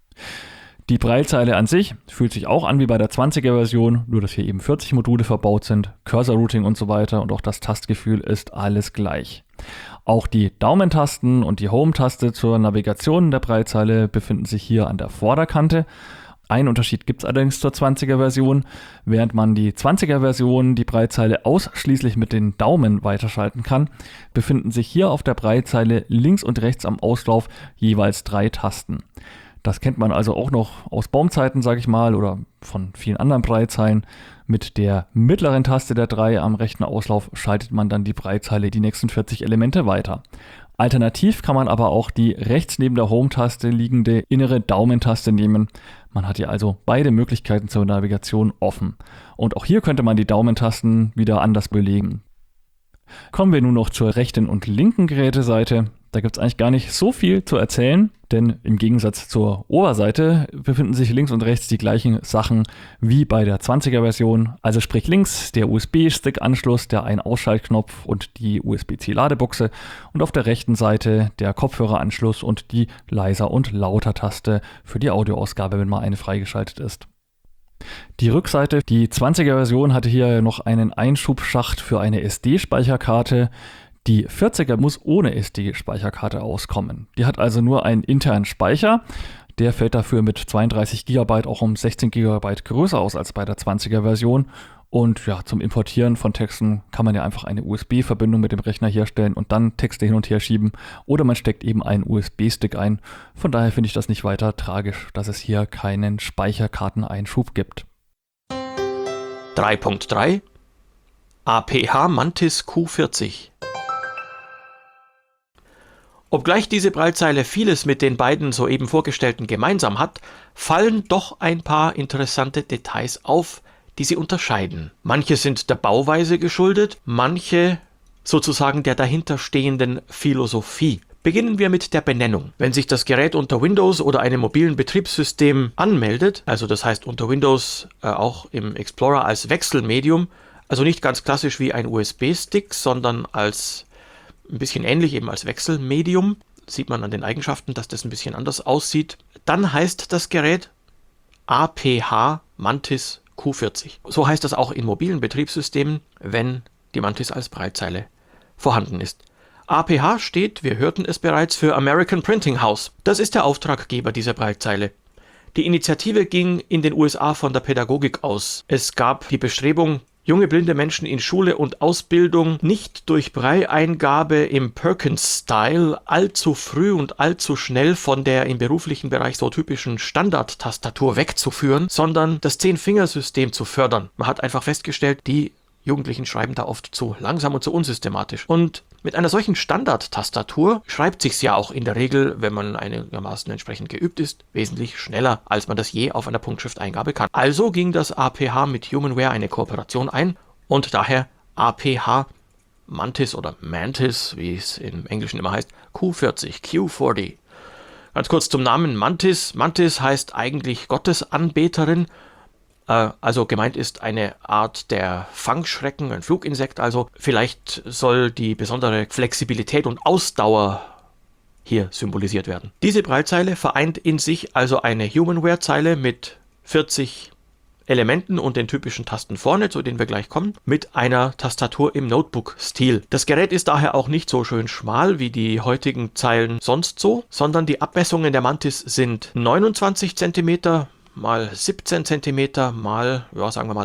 Die Braillezeile an sich fühlt sich auch an wie bei der 20er Version, nur dass hier eben 40 Module verbaut sind, Cursor-Routing und so weiter und auch das Tastgefühl ist alles gleich. Auch die Daumentasten und die Home-Taste zur Navigation der Braillezeile befinden sich hier an der Vorderkante. Ein Unterschied gibt es allerdings zur 20er Version. Während man die 20er Version die Braillezeile ausschließlich mit den Daumen weiterschalten kann, befinden sich hier auf der Braillezeile links und rechts am Auslauf jeweils 3 Tasten. Das kennt man also auch noch aus Baumzeiten, sage ich mal, oder von vielen anderen Braillezeilen. Mit der mittleren Taste der 3 am rechten Auslauf schaltet man dann die Braillezeile die nächsten 40 Elemente weiter. Alternativ kann man aber auch die rechts neben der Home-Taste liegende innere Daumentaste nehmen. Man hat hier also beide Möglichkeiten zur Navigation offen. Und auch hier könnte man die Daumentasten wieder anders belegen. Kommen wir nun noch zur rechten und linken Geräteseite. Da gibt es eigentlich gar nicht so viel zu erzählen, denn im Gegensatz zur Oberseite befinden sich links und rechts die gleichen Sachen wie bei der 20er Version. Also sprich links der USB-Stick-Anschluss, der Ein-Ausschaltknopf und die USB-C-Ladebuchse und auf der rechten Seite der Kopfhöreranschluss und die Leiser- und Lauter-Taste für die Audioausgabe, wenn mal eine freigeschaltet ist. Die Rückseite, die 20er Version hatte hier noch einen Einschubschacht für eine SD-Speicherkarte. Die 40er muss ohne SD-Speicherkarte auskommen. Die hat also nur einen internen Speicher. Der fällt dafür mit 32 GB auch um 16 GB größer aus als bei der 20er Version. Und ja, zum Importieren von Texten kann man ja einfach eine USB-Verbindung mit dem Rechner herstellen und dann Texte hin und her schieben. Oder man steckt eben einen USB-Stick ein. Von daher finde ich das nicht weiter tragisch, dass es hier keinen Speicherkarteneinschub gibt. 3.3 APH Mantis Q40. Obgleich diese Braillezeile vieles mit den beiden soeben vorgestellten gemeinsam hat, fallen doch ein paar interessante Details auf, die sie unterscheiden. Manche sind der Bauweise geschuldet, manche sozusagen der dahinterstehenden Philosophie. Beginnen wir mit der Benennung. Wenn sich das Gerät unter Windows oder einem mobilen Betriebssystem anmeldet, also das heißt unter Windows auch im Explorer als Wechselmedium, also nicht ganz klassisch wie ein USB-Stick, sondern als ein bisschen ähnlich eben als Wechselmedium, sieht man an den Eigenschaften, dass das ein bisschen anders aussieht, dann heißt das Gerät APH Mantis Q40. So heißt das auch in mobilen Betriebssystemen, wenn die Mantis als Braillezeile vorhanden ist. APH steht, wir hörten es bereits, für American Printing House. Das ist der Auftraggeber dieser Braillezeile. Die Initiative ging in den USA von der Pädagogik aus. Es gab die Bestrebung, junge blinde Menschen in Schule und Ausbildung nicht durch Braille-Eingabe im Perkins-Style allzu früh und allzu schnell von der im beruflichen Bereich so typischen Standardtastatur wegzuführen, sondern das 10-Fingersystem zu fördern. Man hat einfach festgestellt, die Jugendlichen schreiben da oft zu langsam und zu unsystematisch. Und mit einer solchen Standard-Tastatur schreibt sich's ja auch in der Regel, wenn man einigermaßen entsprechend geübt ist, wesentlich schneller, als man das je auf einer Punktschrifteingabe kann. Also ging das APH mit Humanware eine Kooperation ein und daher APH Mantis oder Mantis, wie es im Englischen immer heißt, Q40. Ganz kurz zum Namen Mantis. Mantis heißt eigentlich Gottesanbeterin. Also gemeint ist eine Art der Fangschrecken, ein Fluginsekt also. Vielleicht soll die besondere Flexibilität und Ausdauer hier symbolisiert werden. Diese Braillezeile vereint in sich also eine Humanware-Zeile mit 40 Elementen und den typischen Tasten vorne, zu denen wir gleich kommen, mit einer Tastatur im Notebook-Stil. Das Gerät ist daher auch nicht so schön schmal wie die heutigen Zeilen sonst so, sondern die Abmessungen der Mantis sind 29 cm mal 17 cm mal, sagen wir mal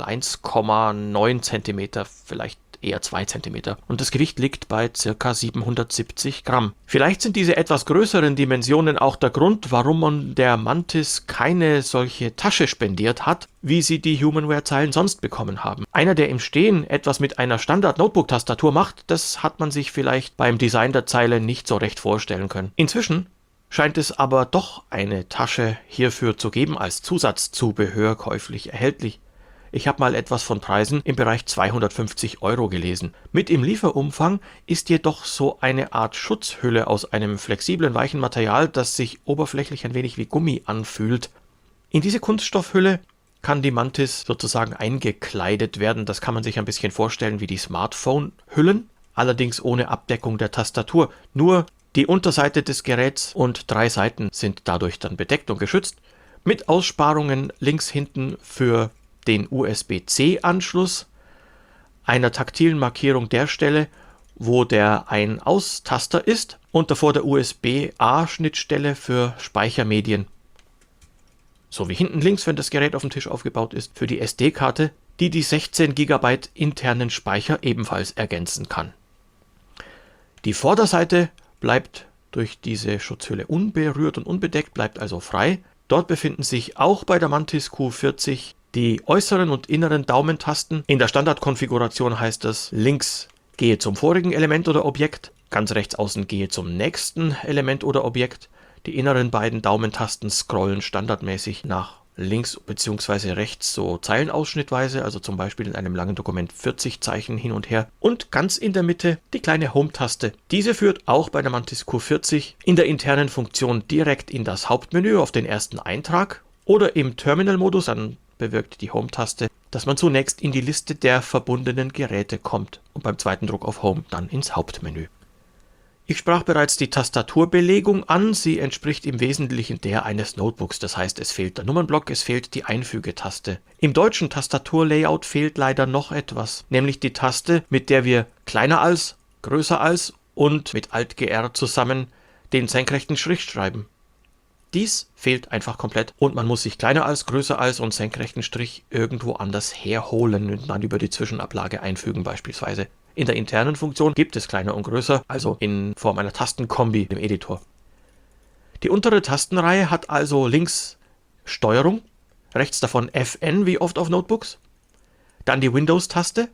1,9 cm, vielleicht eher 2 cm. Und das Gewicht liegt bei ca. 770 Gramm. Vielleicht sind diese etwas größeren Dimensionen auch der Grund, warum man der Mantis keine solche Tasche spendiert hat, wie sie die Humanware-Zeilen sonst bekommen haben. Einer, der im Stehen etwas mit einer Standard-Notebook-Tastatur macht, das hat man sich vielleicht beim Design der Zeile nicht so recht vorstellen können. Inzwischen scheint es aber doch eine Tasche hierfür zu geben, als Zusatzzubehör käuflich erhältlich. Ich habe mal etwas von Preisen im Bereich 250 € gelesen. Mit im Lieferumfang ist jedoch so eine Art Schutzhülle aus einem flexiblen, weichen Material, das sich oberflächlich ein wenig wie Gummi anfühlt. In diese Kunststoffhülle kann die Mantis sozusagen eingekleidet werden. Das kann man sich ein bisschen vorstellen wie die Smartphone-Hüllen, allerdings ohne Abdeckung der Tastatur. Nur die Unterseite des Geräts und 3 Seiten sind dadurch dann bedeckt und geschützt, mit Aussparungen links hinten für den USB-C-Anschluss, einer taktilen Markierung der Stelle, wo der Ein-Aus-Taster ist und davor der USB-A-Schnittstelle für Speichermedien. So wie hinten links, wenn das Gerät auf dem Tisch aufgebaut ist, für die SD-Karte, die die 16 GB internen Speicher ebenfalls ergänzen kann. Die Vorderseite bleibt durch diese Schutzhülle unberührt und unbedeckt, bleibt also frei. Dort befinden sich auch bei der Mantis Q40 die äußeren und inneren Daumentasten. In der Standardkonfiguration heißt das links gehe zum vorigen Element oder Objekt, ganz rechts außen gehe zum nächsten Element oder Objekt. Die inneren beiden Daumentasten scrollen standardmäßig nach links bzw. rechts so zeilenausschnittweise, also zum Beispiel in einem langen Dokument 40 Zeichen hin und her. Und ganz in der Mitte die kleine Home-Taste. Diese führt auch bei der Mantis Q40 in der internen Funktion direkt in das Hauptmenü auf den ersten Eintrag oder im Terminal-Modus, dann bewirkt die Home-Taste, dass man zunächst in die Liste der verbundenen Geräte kommt und beim zweiten Druck auf Home dann ins Hauptmenü. Ich sprach bereits die Tastaturbelegung an, sie entspricht im Wesentlichen der eines Notebooks, das heißt, es fehlt der Nummernblock, es fehlt die Einfügetaste. Im deutschen Tastaturlayout fehlt leider noch etwas, nämlich die Taste, mit der wir kleiner als, größer als und mit Alt-GR zusammen den senkrechten Strich schreiben. Dies fehlt einfach komplett und man muss sich kleiner als, größer als und senkrechten Strich irgendwo anders herholen und dann über die Zwischenablage einfügen beispielsweise. In der internen Funktion gibt es kleiner und größer, also in Form einer Tastenkombi im Editor. Die untere Tastenreihe hat also links Steuerung, rechts davon FN wie oft auf Notebooks, dann die Windows-Taste,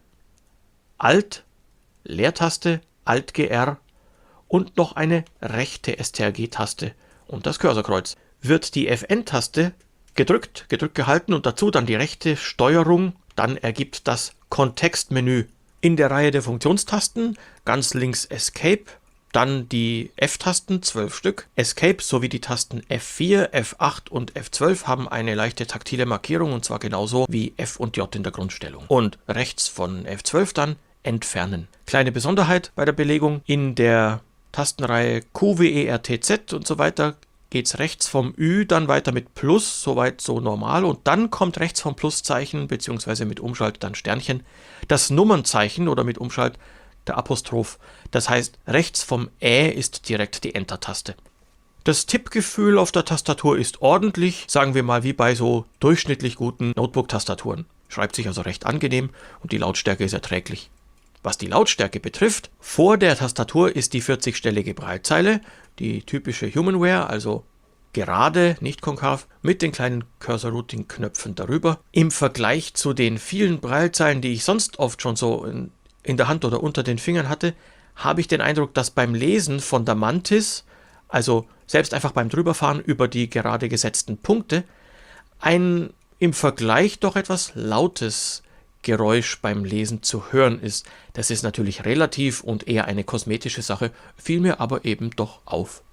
Alt, Leertaste, Alt-GR und noch eine rechte STRG-Taste und das Cursorkreuz. Wird die FN-Taste gedrückt gehalten und dazu dann die rechte Steuerung, dann ergibt das Kontextmenü. In der Reihe der Funktionstasten ganz links Escape, dann die F-Tasten, 12 Stück. Escape sowie die Tasten F4, F8 und F12 haben eine leichte taktile Markierung und zwar genauso wie F und J in der Grundstellung. Und rechts von F12 dann Entfernen. Kleine Besonderheit bei der Belegung, in der Tastenreihe Q, W, E, R, T, Z und so weiter geht es rechts vom Ü dann weiter mit Plus, soweit so normal und dann kommt rechts vom Pluszeichen bzw. mit Umschalt dann Sternchen das Nummernzeichen oder mit Umschalt der Apostroph. Das heißt, rechts vom Ä ist direkt die Enter-Taste. Das Tippgefühl auf der Tastatur ist ordentlich, sagen wir mal wie bei so durchschnittlich guten Notebook-Tastaturen. Schreibt sich also recht angenehm und die Lautstärke ist erträglich. Was die Lautstärke betrifft, vor der Tastatur ist die 40-stellige Braillezeile, die typische Humanware, also gerade, nicht konkav, mit den kleinen Cursor-Routing-Knöpfen darüber. Im Vergleich zu den vielen Braillezeilen, die ich sonst oft schon so in der Hand oder unter den Fingern hatte, habe ich den Eindruck, dass beim Lesen von der Mantis, also selbst einfach beim Drüberfahren über die gerade gesetzten Punkte, ein im Vergleich doch etwas lautes Geräusch beim Lesen zu hören ist. Das ist natürlich relativ und eher eine kosmetische Sache, fiel mir aber eben doch auf.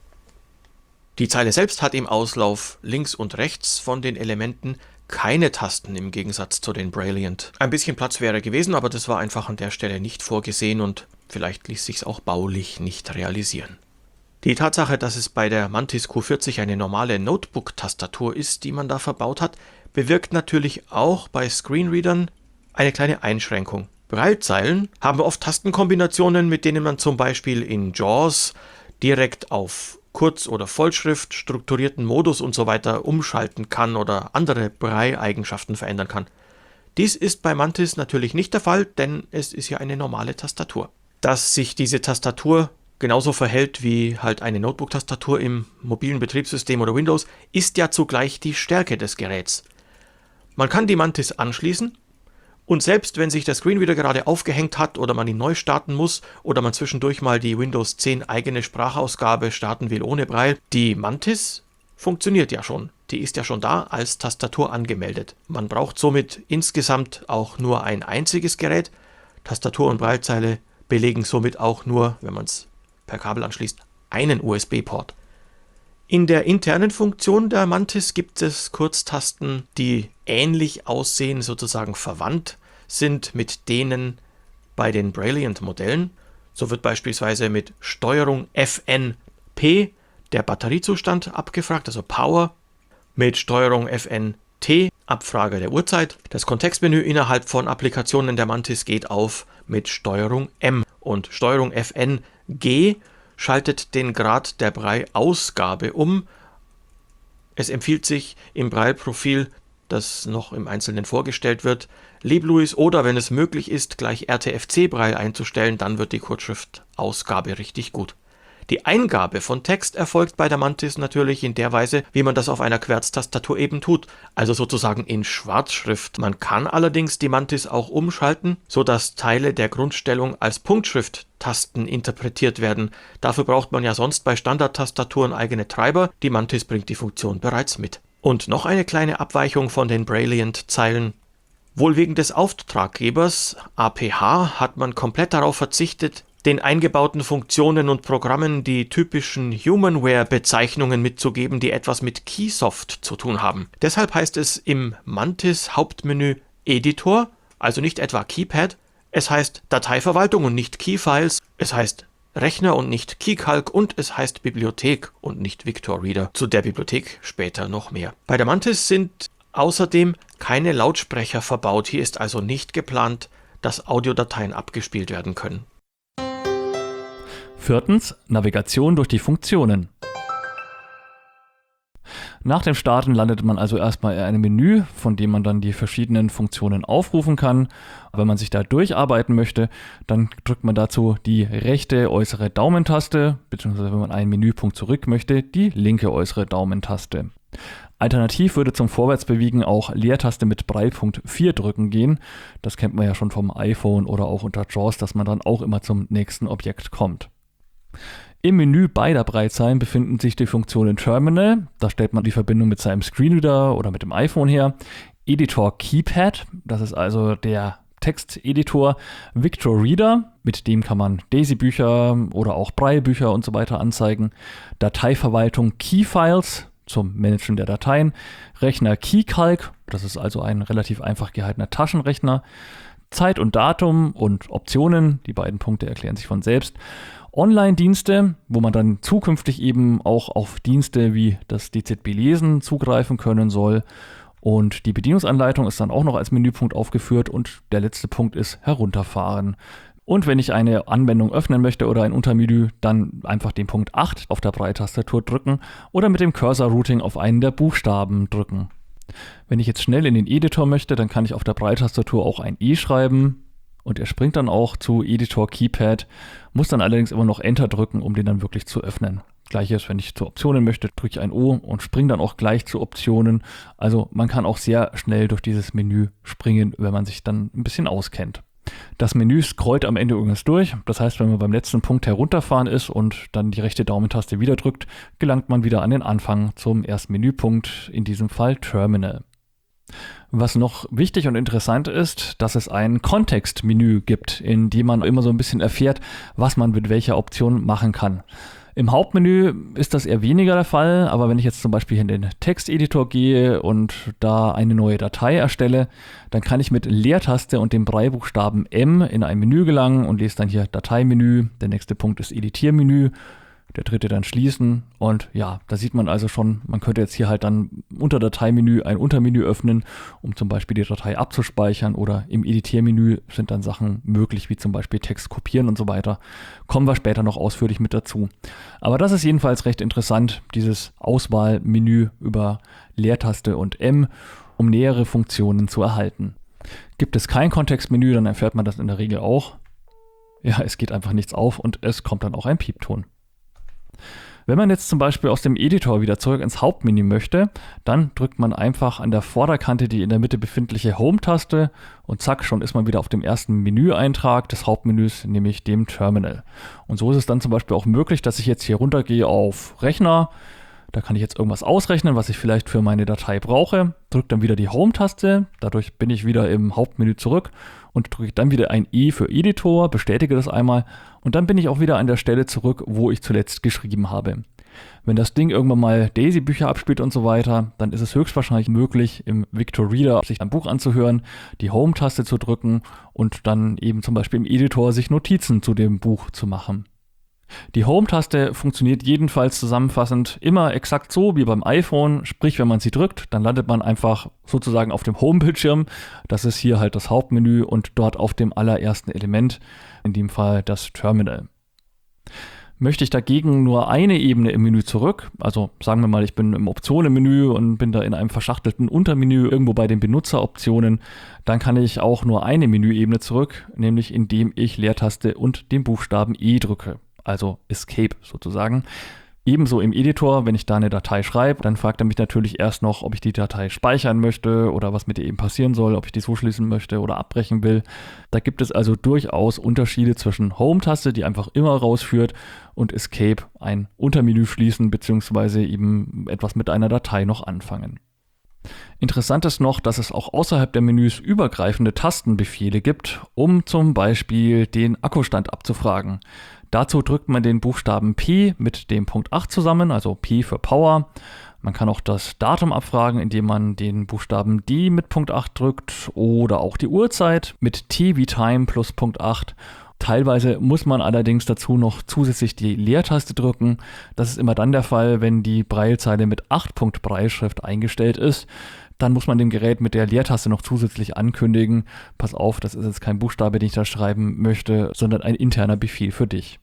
Die Zeile selbst hat im Auslauf links und rechts von den Elementen keine Tasten im Gegensatz zu den Brailliant. Ein bisschen Platz wäre gewesen, aber das war einfach an der Stelle nicht vorgesehen und vielleicht ließ sich's auch baulich nicht realisieren. Die Tatsache, dass es bei der Mantis Q40 eine normale Notebook-Tastatur ist, die man da verbaut hat, bewirkt natürlich auch bei Screenreadern eine kleine Einschränkung. Braillezeilen haben oft Tastenkombinationen, mit denen man zum Beispiel in JAWS direkt auf Kurz- oder Vollschrift, strukturierten Modus und so weiter umschalten kann oder andere Braille-Eigenschaften verändern kann. Dies ist bei Mantis natürlich nicht der Fall, denn es ist ja eine normale Tastatur. Dass sich diese Tastatur genauso verhält wie halt eine Notebook-Tastatur im mobilen Betriebssystem oder Windows, ist ja zugleich die Stärke des Geräts. Man kann die Mantis anschließen und selbst wenn sich der Screenreader gerade aufgehängt hat oder man ihn neu starten muss oder man zwischendurch mal die Windows 10 eigene Sprachausgabe starten will ohne Braille, die Mantis funktioniert ja schon. Die ist ja schon da als Tastatur angemeldet. Man braucht somit insgesamt auch nur ein einziges Gerät. Tastatur und Braillezeile belegen somit auch nur, wenn man es per Kabel anschließt, einen USB-Port. In der internen Funktion der Mantis gibt es Kurztasten, die ähnlich aussehen, sozusagen verwandt sind mit denen bei den Brailliant-Modellen. So wird beispielsweise mit Steuerung FNP der Batteriezustand abgefragt, also Power, mit Steuerung FNT Abfrage der Uhrzeit. Das Kontextmenü innerhalb von Applikationen der Mantis geht auf mit Steuerung M und Steuerung FNG schaltet den Grad der Braille-Ausgabe um. Es empfiehlt sich im Braille-Profil, das noch im Einzelnen vorgestellt wird, Liebluis oder, wenn es möglich ist, gleich RTFC-Braille einzustellen, dann wird die Kurzschriftausgabe richtig gut. Die Eingabe von Text erfolgt bei der Mantis natürlich in der Weise, wie man das auf einer Querztastatur eben tut, also sozusagen in Schwarzschrift. Man kann allerdings die Mantis auch umschalten, sodass Teile der Grundstellung als Punktschrift-Tasten interpretiert werden. Dafür braucht man ja sonst bei Standardtastaturen eigene Treiber, die Mantis bringt die Funktion bereits mit. Und noch eine kleine Abweichung von den Brailliant-Zeilen. Wohl wegen des Auftraggebers APH hat man komplett darauf verzichtet, den eingebauten Funktionen und Programmen die typischen Humanware-Bezeichnungen mitzugeben, die etwas mit Keysoft zu tun haben. Deshalb heißt es im Mantis Hauptmenü Editor, also nicht etwa Keypad, es heißt Dateiverwaltung und nicht Keyfiles, es heißt Rechner und nicht KeyCalc und es heißt Bibliothek und nicht Victor Reader. Zu der Bibliothek später noch mehr. Bei der Mantis sind außerdem keine Lautsprecher verbaut. Hier ist also nicht geplant, dass Audiodateien abgespielt werden können. Viertens, Navigation durch die Funktionen. Nach dem Starten landet man also erstmal in einem Menü, von dem man dann die verschiedenen Funktionen aufrufen kann. Wenn man sich da durcharbeiten möchte, dann drückt man dazu die rechte äußere Daumentaste, beziehungsweise wenn man einen Menüpunkt zurück möchte, die linke äußere Daumentaste. Alternativ würde zum Vorwärtsbewegen auch Leertaste mit Braillepunkt 4 drücken gehen. Das kennt man ja schon vom iPhone oder auch unter JAWS, dass man dann auch immer zum nächsten Objekt kommt. Im Menü beider Braillezeilen befinden sich die Funktionen Terminal, da stellt man die Verbindung mit seinem Screenreader oder mit dem iPhone her, Editor Keypad, das ist also der Texteditor, Victor Reader, mit dem kann man Daisy-Bücher oder auch Braille-Bücher und so weiter anzeigen, Dateiverwaltung Keyfiles zum Managen der Dateien, Rechner KeyCalc, das ist also ein relativ einfach gehaltener Taschenrechner, Zeit und Datum und Optionen, die beiden Punkte erklären sich von selbst, Online-Dienste, wo man dann zukünftig eben auch auf Dienste wie das DZB-Lesen zugreifen können soll. Und die Bedienungsanleitung ist dann auch noch als Menüpunkt aufgeführt und der letzte Punkt ist Herunterfahren. Und wenn ich eine Anwendung öffnen möchte oder ein Untermenü, dann einfach den Punkt 8 auf der Braille-Tastatur drücken oder mit dem Cursor-Routing auf einen der Buchstaben drücken. Wenn ich jetzt schnell in den Editor möchte, dann kann ich auf der Braille-Tastatur auch ein E schreiben. Und er springt dann auch zu Editor Keypad, muss dann allerdings immer noch Enter drücken, um den dann wirklich zu öffnen. Gleiches, wenn ich zu Optionen möchte, drücke ich ein O und springe dann auch gleich zu Optionen. Also man kann auch sehr schnell durch dieses Menü springen, wenn man sich dann ein bisschen auskennt. Das Menü scrollt am Ende übrigens durch. Das heißt, wenn man beim letzten Punkt herunterfahren ist und dann die rechte Daumentaste wieder drückt, gelangt man wieder an den Anfang zum ersten Menüpunkt, in diesem Fall Terminal. Was noch wichtig und interessant ist, dass es ein Kontextmenü gibt, in dem man immer so ein bisschen erfährt, was man mit welcher Option machen kann. Im Hauptmenü ist das eher weniger der Fall, aber wenn ich jetzt zum Beispiel in den Texteditor gehe und da eine neue Datei erstelle, dann kann ich mit Leertaste und dem Braillebuchstaben M in ein Menü gelangen und lese dann hier Dateimenü. Der nächste Punkt ist Editiermenü. Der dritte dann Schließen und ja, da sieht man also schon, man könnte jetzt hier halt dann unter Dateimenü ein Untermenü öffnen, um zum Beispiel die Datei abzuspeichern, oder im Editiermenü sind dann Sachen möglich, wie zum Beispiel Text kopieren und so weiter. Kommen wir später noch ausführlich mit dazu. Aber das ist jedenfalls recht interessant, dieses Auswahlmenü über Leertaste und M, um nähere Funktionen zu erhalten. Gibt es kein Kontextmenü, dann erfährt man das in der Regel auch. Ja, es geht einfach nichts auf und es kommt dann auch ein Piepton. Wenn man jetzt zum Beispiel aus dem Editor wieder zurück ins Hauptmenü möchte, dann drückt man einfach an der Vorderkante die in der Mitte befindliche Home-Taste und zack, schon ist man wieder auf dem ersten Menüeintrag des Hauptmenüs, nämlich dem Terminal. Und so ist es dann zum Beispiel auch möglich, dass ich jetzt hier runtergehe auf Rechner. Da kann ich jetzt irgendwas ausrechnen, was ich vielleicht für meine Datei brauche. Drücke dann wieder die Home-Taste, dadurch bin ich wieder im Hauptmenü zurück und drücke dann wieder ein E für Editor, bestätige das einmal und dann bin ich auch wieder an der Stelle zurück, wo ich zuletzt geschrieben habe. Wenn das Ding irgendwann mal Daisy-Bücher abspielt und so weiter, dann ist es höchstwahrscheinlich möglich, im Victor Reader sich ein Buch anzuhören, die Home-Taste zu drücken und dann eben zum Beispiel im Editor sich Notizen zu dem Buch zu machen. Die Home-Taste funktioniert jedenfalls zusammenfassend immer exakt so wie beim iPhone, sprich wenn man sie drückt, dann landet man einfach sozusagen auf dem Home-Bildschirm, das ist hier halt das Hauptmenü und dort auf dem allerersten Element, in dem Fall das Terminal. Möchte ich dagegen nur eine Ebene im Menü zurück, also sagen wir mal, ich bin im Optionen-Menü und bin da in einem verschachtelten Untermenü irgendwo bei den Benutzeroptionen, dann kann ich auch nur eine Menüebene zurück, nämlich indem ich Leertaste und den Buchstaben E drücke. Also Escape sozusagen. Ebenso im Editor, wenn ich da eine Datei schreibe, dann fragt er mich natürlich erst noch, ob ich die Datei speichern möchte oder was mit ihr eben passieren soll, ob ich die zuschließen möchte oder abbrechen will. Da gibt es also durchaus Unterschiede zwischen Home-Taste, die einfach immer rausführt, und Escape, ein Untermenü schließen bzw. eben etwas mit einer Datei noch anfangen. Interessant ist noch, dass es auch außerhalb der Menüs übergreifende Tastenbefehle gibt, um zum Beispiel den Akkustand abzufragen. Dazu drückt man den Buchstaben P mit dem Punkt 8 zusammen, also P für Power. Man kann auch das Datum abfragen, indem man den Buchstaben D mit Punkt 8 drückt oder auch die Uhrzeit mit T wie Time plus Punkt 8. Teilweise muss man allerdings dazu noch zusätzlich die Leertaste drücken. Das ist immer dann der Fall, wenn die Braillezeile mit 8-Punkt-Brailleschrift eingestellt ist. Dann muss man dem Gerät mit der Leertaste noch zusätzlich ankündigen: Pass auf, das ist jetzt kein Buchstabe, den ich da schreiben möchte, sondern ein interner Befehl für dich.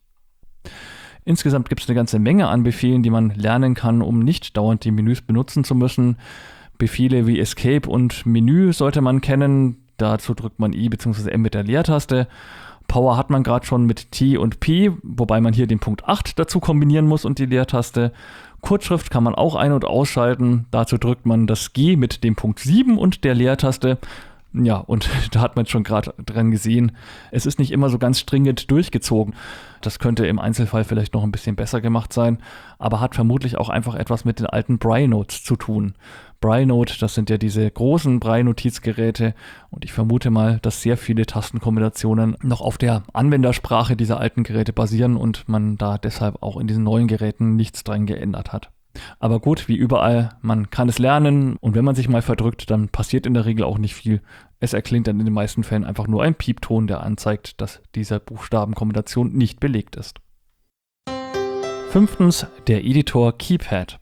Insgesamt gibt es eine ganze Menge an Befehlen, die man lernen kann, um nicht dauernd die Menüs benutzen zu müssen. Befehle wie Escape und Menü sollte man kennen. Dazu drückt man I bzw. M mit der Leertaste. Power hat man gerade schon mit T und P, wobei man hier den Punkt 8 dazu kombinieren muss und die Leertaste. Kurzschrift kann man auch ein- und ausschalten. Dazu drückt man das G mit dem Punkt 7 und der Leertaste. Ja, und da hat man schon gerade dran gesehen, es ist nicht immer so ganz stringent durchgezogen. Das könnte im Einzelfall vielleicht noch ein bisschen besser gemacht sein, aber hat vermutlich auch einfach etwas mit den alten Braille Notes zu tun. Braille Note, das sind ja diese großen Braille-Notizgeräte und ich vermute mal, dass sehr viele Tastenkombinationen noch auf der Anwendersprache dieser alten Geräte basieren und man da deshalb auch in diesen neuen Geräten nichts dran geändert hat. Aber gut, wie überall, man kann es lernen und wenn man sich mal verdrückt, dann passiert in der Regel auch nicht viel. Es erklingt dann in den meisten Fällen einfach nur ein Piepton, der anzeigt, dass diese Buchstabenkombination nicht belegt ist. 5. Der Editor Keypad.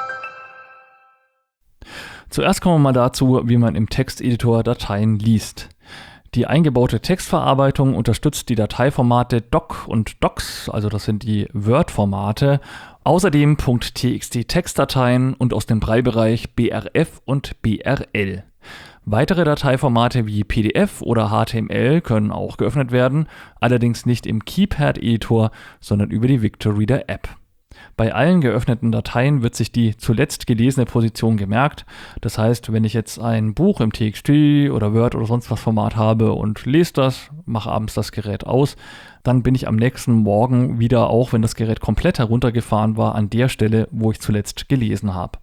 Zuerst kommen wir mal dazu, wie man im Texteditor Dateien liest. Die eingebaute Textverarbeitung unterstützt die Dateiformate Doc und Docs, also das sind die Word-Formate, außerdem .txt-Textdateien und aus dem Braillebereich BRF und BRL. Weitere Dateiformate wie PDF oder HTML können auch geöffnet werden, allerdings nicht im Keypad-Editor, sondern über die Victor Reader App. Bei allen geöffneten Dateien wird sich die zuletzt gelesene Position gemerkt. Das heißt, wenn ich jetzt ein Buch im TXT oder Word oder sonst was Format habe und lese das, mache abends das Gerät aus, dann bin ich am nächsten Morgen wieder, auch wenn das Gerät komplett heruntergefahren war, an der Stelle, wo ich zuletzt gelesen habe.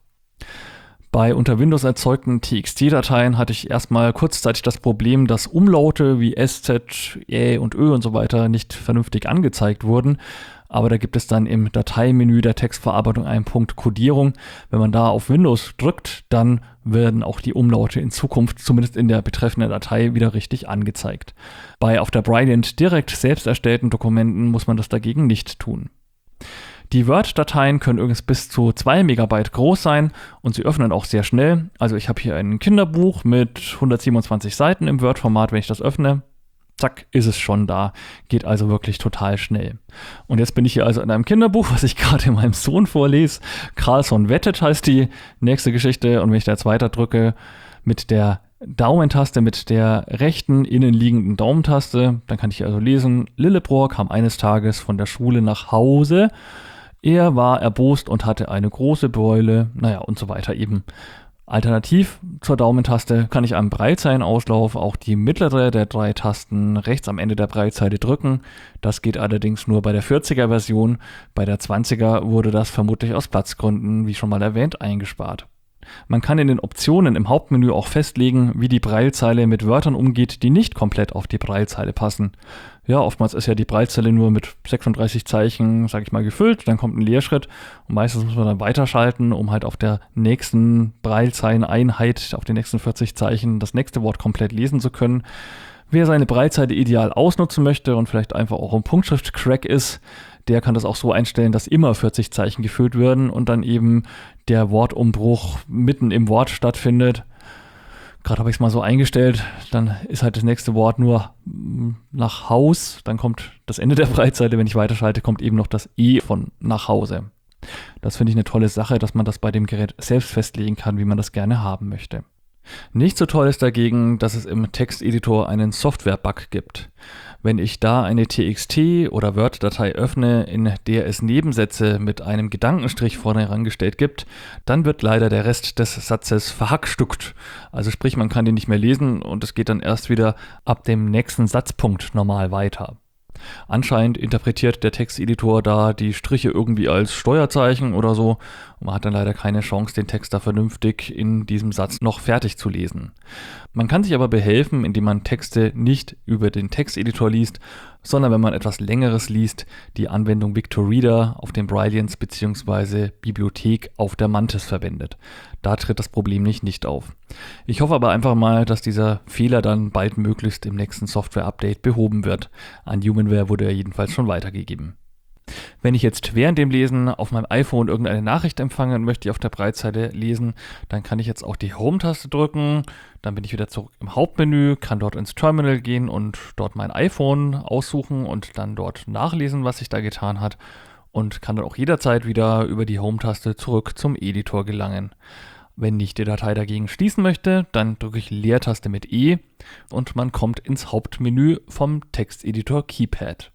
Bei unter Windows erzeugten TXT-Dateien hatte ich erstmal kurzzeitig das Problem, dass Umlaute wie SZ, Ä und Ö und so weiter nicht vernünftig angezeigt wurden. Aber da gibt es dann im Dateimenü der Textverarbeitung einen Punkt Codierung. Wenn man da auf Windows drückt, dann werden auch die Umlaute in Zukunft, zumindest in der betreffenden Datei, wieder richtig angezeigt. Bei auf der Brilliant direkt selbst erstellten Dokumenten muss man das dagegen nicht tun. Die Word-Dateien können übrigens bis zu 2 Megabyte groß sein und sie öffnen auch sehr schnell. Also ich habe hier ein Kinderbuch mit 127 Seiten im Word-Format. Wenn ich das öffne, zack, ist es schon da. Geht also wirklich total schnell. Und jetzt bin ich hier also in einem Kinderbuch, was ich gerade meinem Sohn vorlese. Carlson wettet heißt die nächste Geschichte. Und wenn ich da jetzt weiter drücke mit der Daumentaste, mit der rechten innenliegenden Daumentaste, dann kann ich hier also lesen: Lillebror kam eines Tages von der Schule nach Hause. Er war erbost und hatte eine große Beule, und so weiter eben. Alternativ zur Daumentaste kann ich am Braillezeilenauslauf auch die mittlere der 3 Tasten rechts am Ende der Braillezeile drücken. Das geht allerdings nur bei der 40er-Version. Bei der 20er wurde das vermutlich aus Platzgründen, wie schon mal erwähnt, eingespart. Man kann in den Optionen im Hauptmenü auch festlegen, wie die Braillezeile mit Wörtern umgeht, die nicht komplett auf die Braillezeile passen. Ja, oftmals ist ja die Braillezeile nur mit 36 Zeichen, sag ich mal, gefüllt, dann kommt ein Leerschritt und meistens muss man dann weiterschalten, um halt auf der nächsten Braillezeileneinheit, auf den nächsten 40 Zeichen, das nächste Wort komplett lesen zu können. Wer seine Braillezeile ideal ausnutzen möchte und vielleicht einfach auch ein Punktschrift-Crack ist, der kann das auch so einstellen, dass immer 40 Zeichen gefüllt werden und dann eben der Wortumbruch mitten im Wort stattfindet. Gerade habe ich es mal so eingestellt, dann ist halt das nächste Wort nur nach Haus, dann kommt das Ende der Braillezeile, wenn ich weiterschalte, kommt eben noch das E von nach Hause. Das finde ich eine tolle Sache, dass man das bei dem Gerät selbst festlegen kann, wie man das gerne haben möchte. Nicht so toll ist dagegen, dass es im Texteditor einen Software-Bug gibt. Wenn ich da eine TXT- oder Word-Datei öffne, in der es Nebensätze mit einem Gedankenstrich vorne herangestellt gibt, dann wird leider der Rest des Satzes verhackstückt. Also sprich, man kann den nicht mehr lesen und es geht dann erst wieder ab dem nächsten Satzpunkt normal weiter. Anscheinend interpretiert der Texteditor da die Striche irgendwie als Steuerzeichen oder so und man hat dann leider keine Chance, den Text da vernünftig in diesem Satz noch fertig zu lesen. Man kann sich aber behelfen, indem man Texte nicht über den Texteditor liest, sondern wenn man etwas Längeres liest, die Anwendung Victoreader auf dem Brilliance bzw. Bibliothek auf der Mantis verwendet. Da tritt das Problem nicht auf. Ich hoffe aber einfach mal, dass dieser Fehler dann baldmöglichst im nächsten Software-Update behoben wird. An Humanware wurde er jedenfalls schon weitergegeben. Wenn ich jetzt während dem Lesen auf meinem iPhone irgendeine Nachricht empfange und möchte die auf der Braillezeile lesen, dann kann ich jetzt auch die Home-Taste drücken, dann bin ich wieder zurück im Hauptmenü, kann dort ins Terminal gehen und dort mein iPhone aussuchen und dann dort nachlesen, was sich da getan hat und kann dann auch jederzeit wieder über die Home-Taste zurück zum Editor gelangen. Wenn ich die Datei dagegen schließen möchte, dann drücke ich Leertaste mit E und man kommt ins Hauptmenü vom Texteditor Keypad.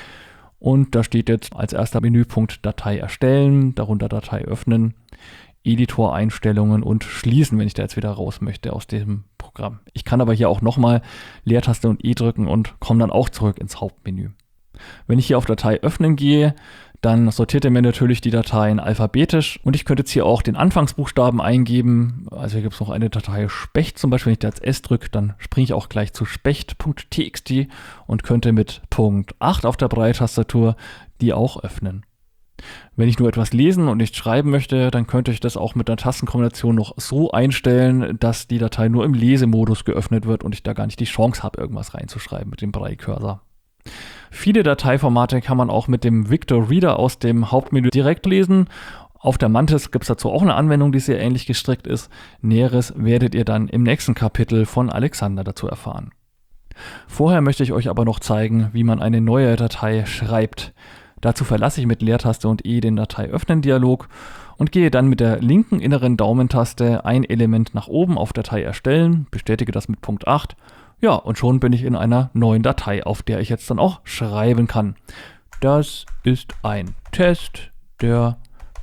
Und da steht jetzt als erster Menüpunkt Datei erstellen, darunter Datei öffnen, Editor-Einstellungen und schließen, wenn ich da jetzt wieder raus möchte aus dem Programm. Ich kann aber hier auch nochmal Leertaste und E drücken und komme dann auch zurück ins Hauptmenü. Wenn ich hier auf Datei öffnen gehe, dann sortiert er mir natürlich die Dateien alphabetisch und ich könnte jetzt hier auch den Anfangsbuchstaben eingeben. Also hier gibt es noch eine Datei Specht zum Beispiel. Wenn ich da jetzt S drücke, dann springe ich auch gleich zu specht.txt und könnte mit Punkt 8 auf der Braille-Tastatur die auch öffnen. Wenn ich nur etwas lesen und nicht schreiben möchte, dann könnte ich das auch mit einer Tastenkombination noch so einstellen, dass die Datei nur im Lesemodus geöffnet wird und ich da gar nicht die Chance habe, irgendwas reinzuschreiben mit dem Braille-Cursor. Viele Dateiformate kann man auch mit dem Victoreader aus dem Hauptmenü direkt lesen. Auf der Mantis gibt es dazu auch eine Anwendung, die sehr ähnlich gestrickt ist. Näheres werdet ihr dann im nächsten Kapitel von Alexander dazu erfahren. Vorher möchte ich euch aber noch zeigen, wie man eine neue Datei schreibt. Dazu verlasse ich mit Leertaste und E den Datei-Öffnen-Dialog und gehe dann mit der linken inneren Daumentaste ein Element nach oben auf Datei erstellen, bestätige das mit Punkt 8. Ja, und schon bin ich in einer neuen Datei, auf der ich jetzt dann auch schreiben kann. Das ist ein Test, der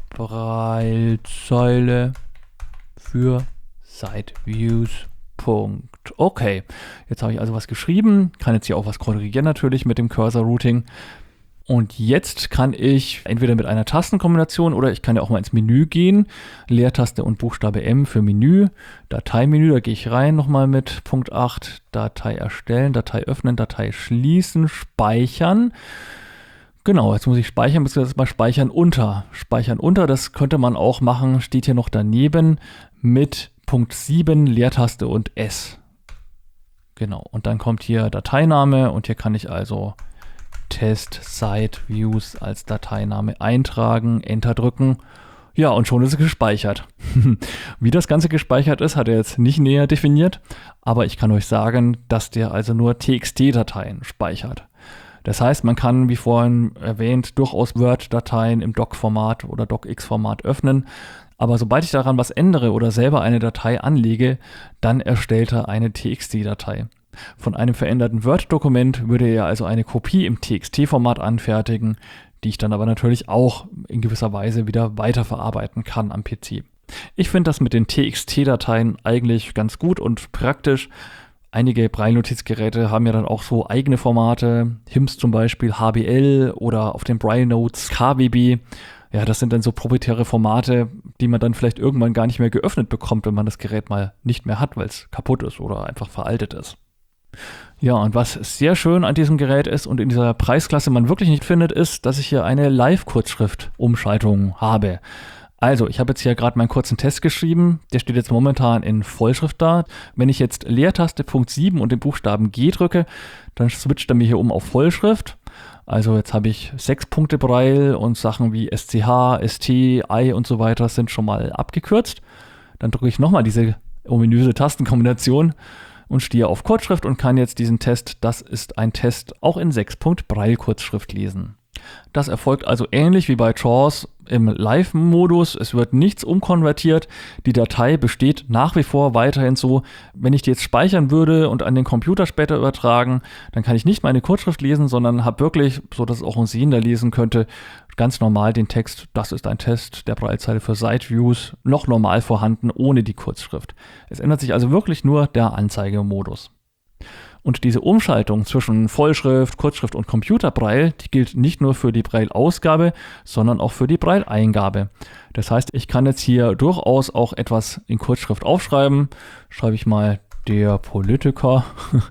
Braillezeile für Siteviews. Okay, jetzt habe ich also was geschrieben, kann jetzt hier auch was korrigieren natürlich mit dem Cursor-Routing. Und jetzt kann ich entweder mit einer Tastenkombination oder ich kann ja auch mal ins Menü gehen. Leertaste und Buchstabe M für Menü. Dateimenü, da gehe ich rein nochmal mit Punkt 8. Datei erstellen, Datei öffnen, Datei schließen, speichern. Genau, jetzt muss ich speichern, beziehungsweise mal speichern unter. Speichern unter, das könnte man auch machen, steht hier noch daneben mit Punkt 7, Leertaste und S. Genau, und dann kommt hier Dateiname und hier kann ich also Test Siteviews als Dateiname eintragen, Enter drücken. Ja, und schon ist es gespeichert. Wie das Ganze gespeichert ist, hat er jetzt nicht näher definiert, aber ich kann euch sagen, dass der also nur TXT-Dateien speichert. Das heißt, man kann, wie vorhin erwähnt, durchaus Word-Dateien im Doc-Format oder DocX-Format öffnen, aber sobald ich daran was ändere oder selber eine Datei anlege, dann erstellt er eine TXT-Datei. Von einem veränderten Word-Dokument würde er also eine Kopie im TXT-Format anfertigen, die ich dann aber natürlich auch in gewisser Weise wieder weiterverarbeiten kann am PC. Ich finde das mit den TXT-Dateien eigentlich ganz gut und praktisch. Einige Braille-Notizgeräte haben ja dann auch so eigene Formate, HIMS zum Beispiel, HBL oder auf den Braille Notes KWB. Ja, das sind dann so proprietäre Formate, die man dann vielleicht irgendwann gar nicht mehr geöffnet bekommt, wenn man das Gerät mal nicht mehr hat, weil es kaputt ist oder einfach veraltet ist. Ja, und was sehr schön an diesem Gerät ist und in dieser Preisklasse man wirklich nicht findet, ist, dass ich hier eine Live-Kurzschrift-Umschaltung habe. Also, ich habe jetzt hier gerade meinen kurzen Test geschrieben, der steht jetzt momentan in Vollschrift da. Wenn ich jetzt Leertaste Punkt 7 und den Buchstaben G drücke, dann switcht er mir hier um auf Vollschrift. Also jetzt habe ich 6 Punkte Braille und Sachen wie SCH, ST, I und so weiter sind schon mal abgekürzt. Dann drücke ich nochmal diese ominöse Tastenkombination und stehe auf Kurzschrift und kann jetzt diesen Test, das ist ein Test, auch in 6-Punkt-Braille-Kurzschrift lesen. Das erfolgt also ähnlich wie bei JAWS im Live-Modus. Es wird nichts umkonvertiert. Die Datei besteht nach wie vor weiterhin so. Wenn ich die jetzt speichern würde und an den Computer später übertragen, dann kann ich nicht meine Kurzschrift lesen, sondern habe wirklich, so dass es auch ein Sehender lesen könnte, ganz normal den Text, das ist ein Test der Braillezeile für Siteviews, noch normal vorhanden, ohne die Kurzschrift. Es ändert sich also wirklich nur der Anzeigemodus. Und diese Umschaltung zwischen Vollschrift, Kurzschrift und Computerbraille, die gilt nicht nur für die Braille-Ausgabe, sondern auch für die Braille-Eingabe. Das heißt, ich kann jetzt hier durchaus auch etwas in Kurzschrift aufschreiben. Schreibe ich mal der Politiker,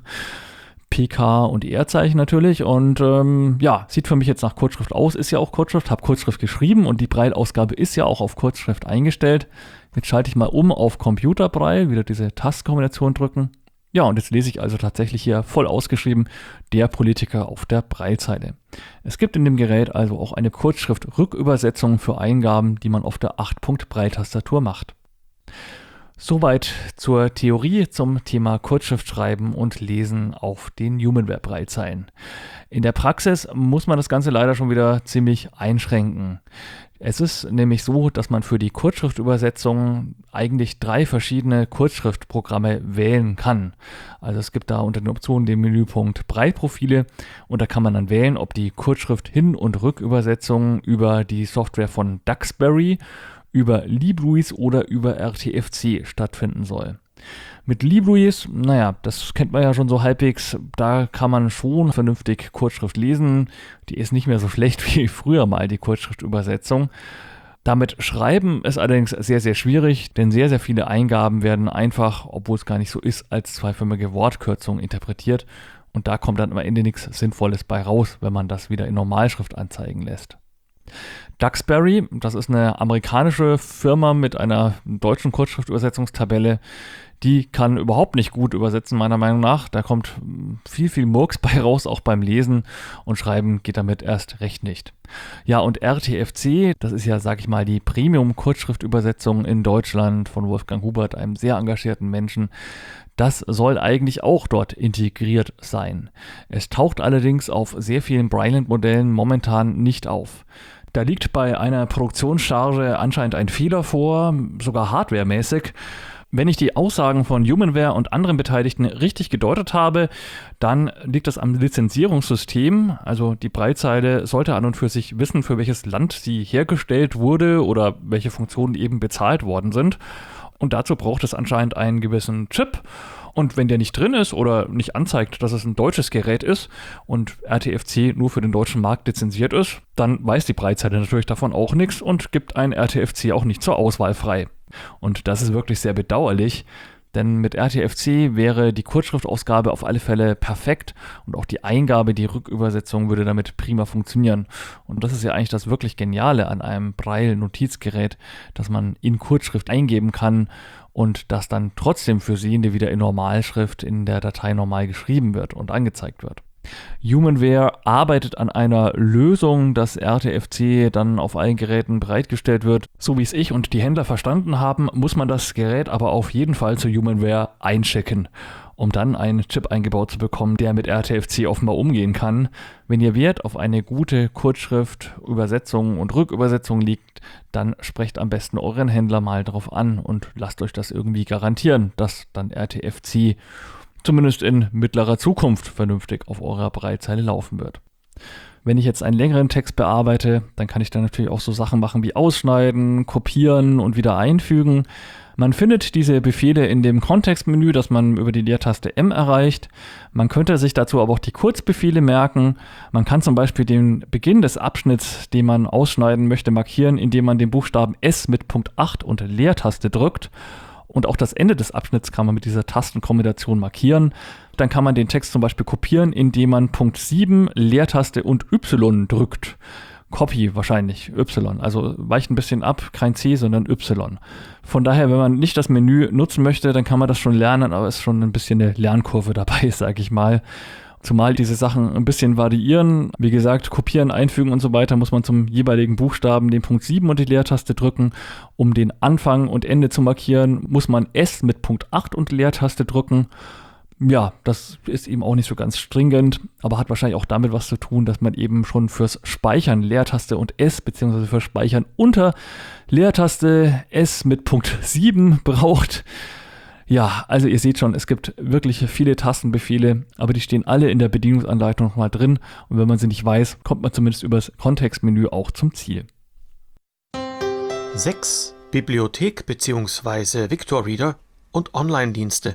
PK und ER-Zeichen natürlich. Und ja, sieht für mich jetzt nach Kurzschrift aus, ist ja auch Kurzschrift, habe Kurzschrift geschrieben und die Braille-Ausgabe ist ja auch auf Kurzschrift eingestellt. Jetzt schalte ich mal um auf Computerbraille, wieder diese Tastenkombination drücken. Ja, und jetzt lese ich also tatsächlich hier voll ausgeschrieben, der Politiker auf der Braillezeile. Es gibt in dem Gerät also auch eine Kurzschrift-Rückübersetzung für Eingaben, die man auf der 8-Punkt-Braille-Tastatur macht. Soweit zur Theorie zum Thema Kurzschriftschreiben und Lesen auf den Humanware-Braillezeilen. In der Praxis muss man das Ganze leider schon wieder ziemlich einschränken. Es ist nämlich so, dass man für die Kurzschriftübersetzung eigentlich 3 verschiedene Kurzschriftprogramme wählen kann. Also es gibt da unter den Optionen den Menüpunkt Brailleprofile und da kann man dann wählen, ob die Kurzschrift Hin- und Rückübersetzung über die Software von Duxbury, über LibreWiz oder über RTFC stattfinden soll. Mit LibreWiz, naja, das kennt man ja schon so halbwegs, da kann man schon vernünftig Kurzschrift lesen. Die ist nicht mehr so schlecht wie früher mal die Kurzschriftübersetzung. Damit schreiben ist allerdings sehr, sehr schwierig, denn sehr, sehr viele Eingaben werden einfach, obwohl es gar nicht so ist, als zweiförmige Wortkürzung interpretiert. Und da kommt dann am Ende nichts Sinnvolles bei raus, wenn man das wieder in Normalschrift anzeigen lässt. Duxbury, das ist eine amerikanische Firma mit einer deutschen Kurzschriftübersetzungstabelle, die kann überhaupt nicht gut übersetzen, meiner Meinung nach. Da kommt viel Murks bei raus, auch beim Lesen und Schreiben geht damit erst recht nicht. Ja, und RTFC, das ist ja, sag ich mal, die Premium-Kurzschriftübersetzung in Deutschland von Wolfgang Hubert, einem sehr engagierten Menschen. Das soll eigentlich auch dort integriert sein. Es taucht allerdings auf sehr vielen Braillant-Modellen momentan nicht auf. Da liegt bei einer Produktionscharge anscheinend ein Fehler vor, sogar hardwaremäßig. Wenn ich die Aussagen von Humanware und anderen Beteiligten richtig gedeutet habe, dann liegt das am Lizenzierungssystem. Also die Braillezeile sollte an und für sich wissen, für welches Land sie hergestellt wurde oder welche Funktionen eben bezahlt worden sind. Und dazu braucht es anscheinend einen gewissen Chip. Und wenn der nicht drin ist oder nicht anzeigt, dass es ein deutsches Gerät ist und RTFC nur für den deutschen Markt lizenziert ist, dann weiß die Braillezeile natürlich davon auch nichts und gibt ein RTFC auch nicht zur Auswahl frei. Und das ist wirklich sehr bedauerlich, denn mit RTFC wäre die Kurzschriftausgabe auf alle Fälle perfekt und auch die Eingabe, die Rückübersetzung würde damit prima funktionieren. Und das ist ja eigentlich das wirklich Geniale an einem Braille-Notizgerät, dass man in Kurzschrift eingeben kann und das dann trotzdem für Sie wieder in Normalschrift in der Datei normal geschrieben wird und angezeigt wird. Humanware arbeitet an einer Lösung, dass RTFC dann auf allen Geräten bereitgestellt wird. So wie es ich und die Händler verstanden haben, muss man das Gerät aber auf jeden Fall zu Humanware einschicken, um dann einen Chip eingebaut zu bekommen, der mit RTFC offenbar umgehen kann. Wenn Ihr Wert auf eine gute Kurzschrift, Übersetzung und Rückübersetzung liegt, dann sprecht am besten euren Händler mal drauf an und lasst euch das irgendwie garantieren, dass dann RTFC zumindest in mittlerer Zukunft vernünftig auf eurer Braillezeile laufen wird. Wenn ich jetzt einen längeren Text bearbeite, dann kann ich dann natürlich auch so Sachen machen wie ausschneiden, kopieren und wieder einfügen. Man findet diese Befehle in dem Kontextmenü, das man über die Leertaste M erreicht. Man könnte sich dazu aber auch die Kurzbefehle merken. Man kann zum Beispiel den Beginn des Abschnitts, den man ausschneiden möchte, markieren, indem man den Buchstaben S mit Punkt 8 und Leertaste drückt. Und auch das Ende des Abschnitts kann man mit dieser Tastenkombination markieren. Dann kann man den Text zum Beispiel kopieren, indem man Punkt 7, Leertaste und Y drückt. Copy wahrscheinlich, Y. Also weicht ein bisschen ab, kein C, sondern Y. Von daher, wenn man nicht das Menü nutzen möchte, dann kann man das schon lernen, aber es ist schon ein bisschen eine Lernkurve dabei, sage ich mal. Zumal diese Sachen ein bisschen variieren. Wie gesagt, kopieren, einfügen und so weiter muss man zum jeweiligen Buchstaben den Punkt 7 und die Leertaste drücken. Um den Anfang und Ende zu markieren, muss man S mit Punkt 8 und Leertaste drücken. Ja, das ist eben auch nicht so ganz stringent, aber hat wahrscheinlich auch damit was zu tun, dass man eben schon fürs Speichern Leertaste und S, beziehungsweise für Speichern unter Leertaste S mit Punkt 7 braucht. Ja, also ihr seht schon, es gibt wirklich viele Tastenbefehle, aber die stehen alle in der Bedienungsanleitung nochmal drin und wenn man sie nicht weiß, kommt man zumindest über das Kontextmenü auch zum Ziel. 6. Bibliothek bzw. Victor Reader und Online-Dienste.